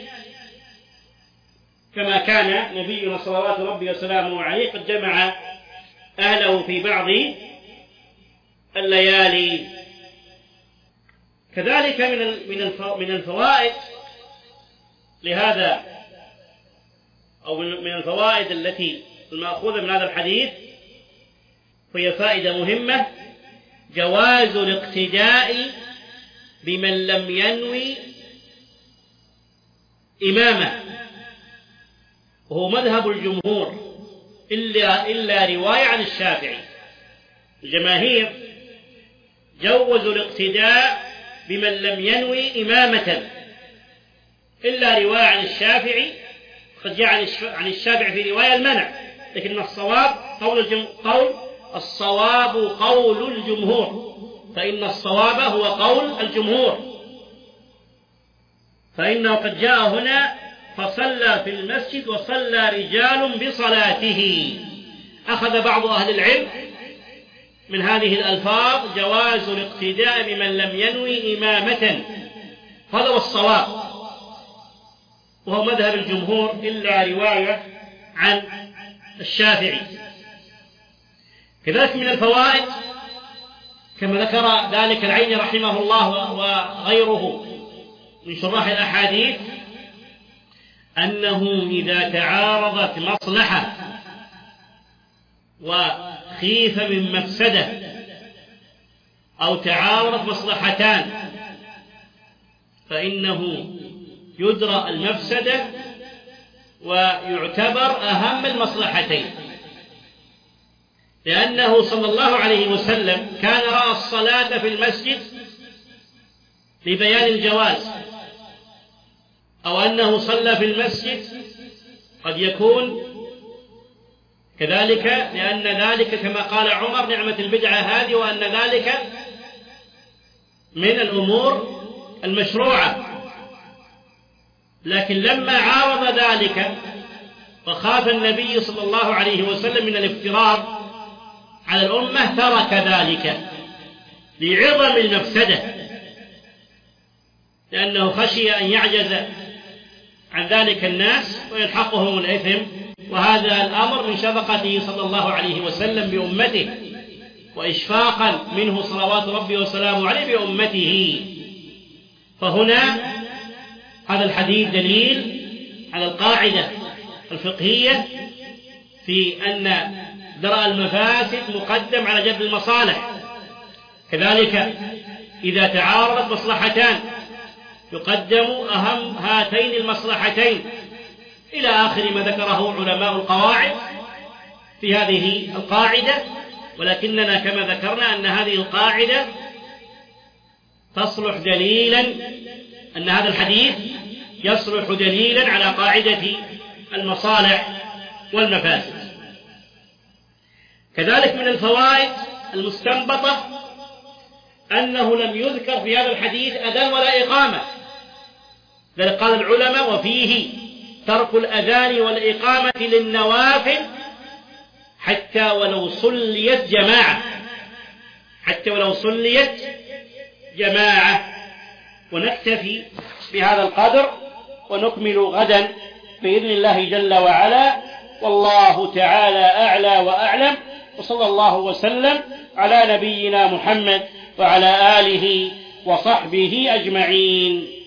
كما كان نبينا صلوات ربي وسلامه عليه قد جمع أهله في بعض الليالي. كذلك من الفوائد لهذا، أو من الفوائد التي المأخوذة من هذا الحديث، وهي فائدة مهمة: جواز الاقتداء بمن لم ينوي إمامة، وهو مذهب الجمهور إلا رواية عن الشافعي. الجماهير جوزوا الاقتداء بمن لم ينوي إمامة إلا رواية عن الشافعي. قد جاء عن الشافعي في رواية المنع، لكن الصواب قول الجمهور، فإن الصواب هو قول الجمهور، فإنه قد جاء هنا فصلى في المسجد وصلى رجال بصلاته. أخذ بعض أهل العلم من هذه الألفاظ جواز الاقتداء بمن لم ينوي إمامة، هذا هو الصواب، وهو مذهب الجمهور إلا رواية عن الشافعي. كذلك من الفوائد كما ذكر ذلك العيني رحمه الله وغيره من شراح الأحاديث أنه إذا تعارضت مصلحة وخيف من مفسدة أو تعارضت مصلحتان فإنه يدرى المفسدة ويعتبر أهم المصلحتين، لأنه صلى الله عليه وسلم كان رأى الصلاة في المسجد لبيان الجواز، أو أنه صلى في المسجد قد يكون كذلك لأن ذلك كما قال عمر نعمة البدعة هذه، وأن ذلك من الأمور المشروعة. لكن لما عارض ذلك وخاف النبي صلى الله عليه وسلم من الافتراض على الأمة ترك ذلك لعظم المفسدة، لأنه خشي أن يعجز عن ذلك الناس ويلحقهم الإثم، وهذا الأمر من شفقته صلى الله عليه وسلم بأمته وإشفاقا منه صلوات ربي وسلامه عليه بأمته. فهنا هذا الحديث دليل على القاعدة الفقهية في أن درء المفاسد مقدم على جلب المصالح. كذلك إذا تعارضت مصلحتان يقدم أهم هاتين المصلحتين إلى آخر ما ذكره علماء القواعد في هذه القاعدة. ولكننا كما ذكرنا أن هذه القاعدة تصلح دليلا، أن هذا الحديث يصلح دليلا على قاعدة المصالح والمفاسد. كذلك من الفوائد المستنبطة أنه لم يذكر في هذا الحديث أذان ولا إقامة، بل قال العلماء وفيه ترك الأذان والإقامة للنوافل حتى ولو صليت جماعة، حتى ولو صليت جماعة. ونكتفي بهذا القدر ونكمل غدا بإذن الله جل وعلا، والله تعالى أعلى وأعلم، وصلى الله وسلم على نبينا محمد وعلى آله وصحبه أجمعين.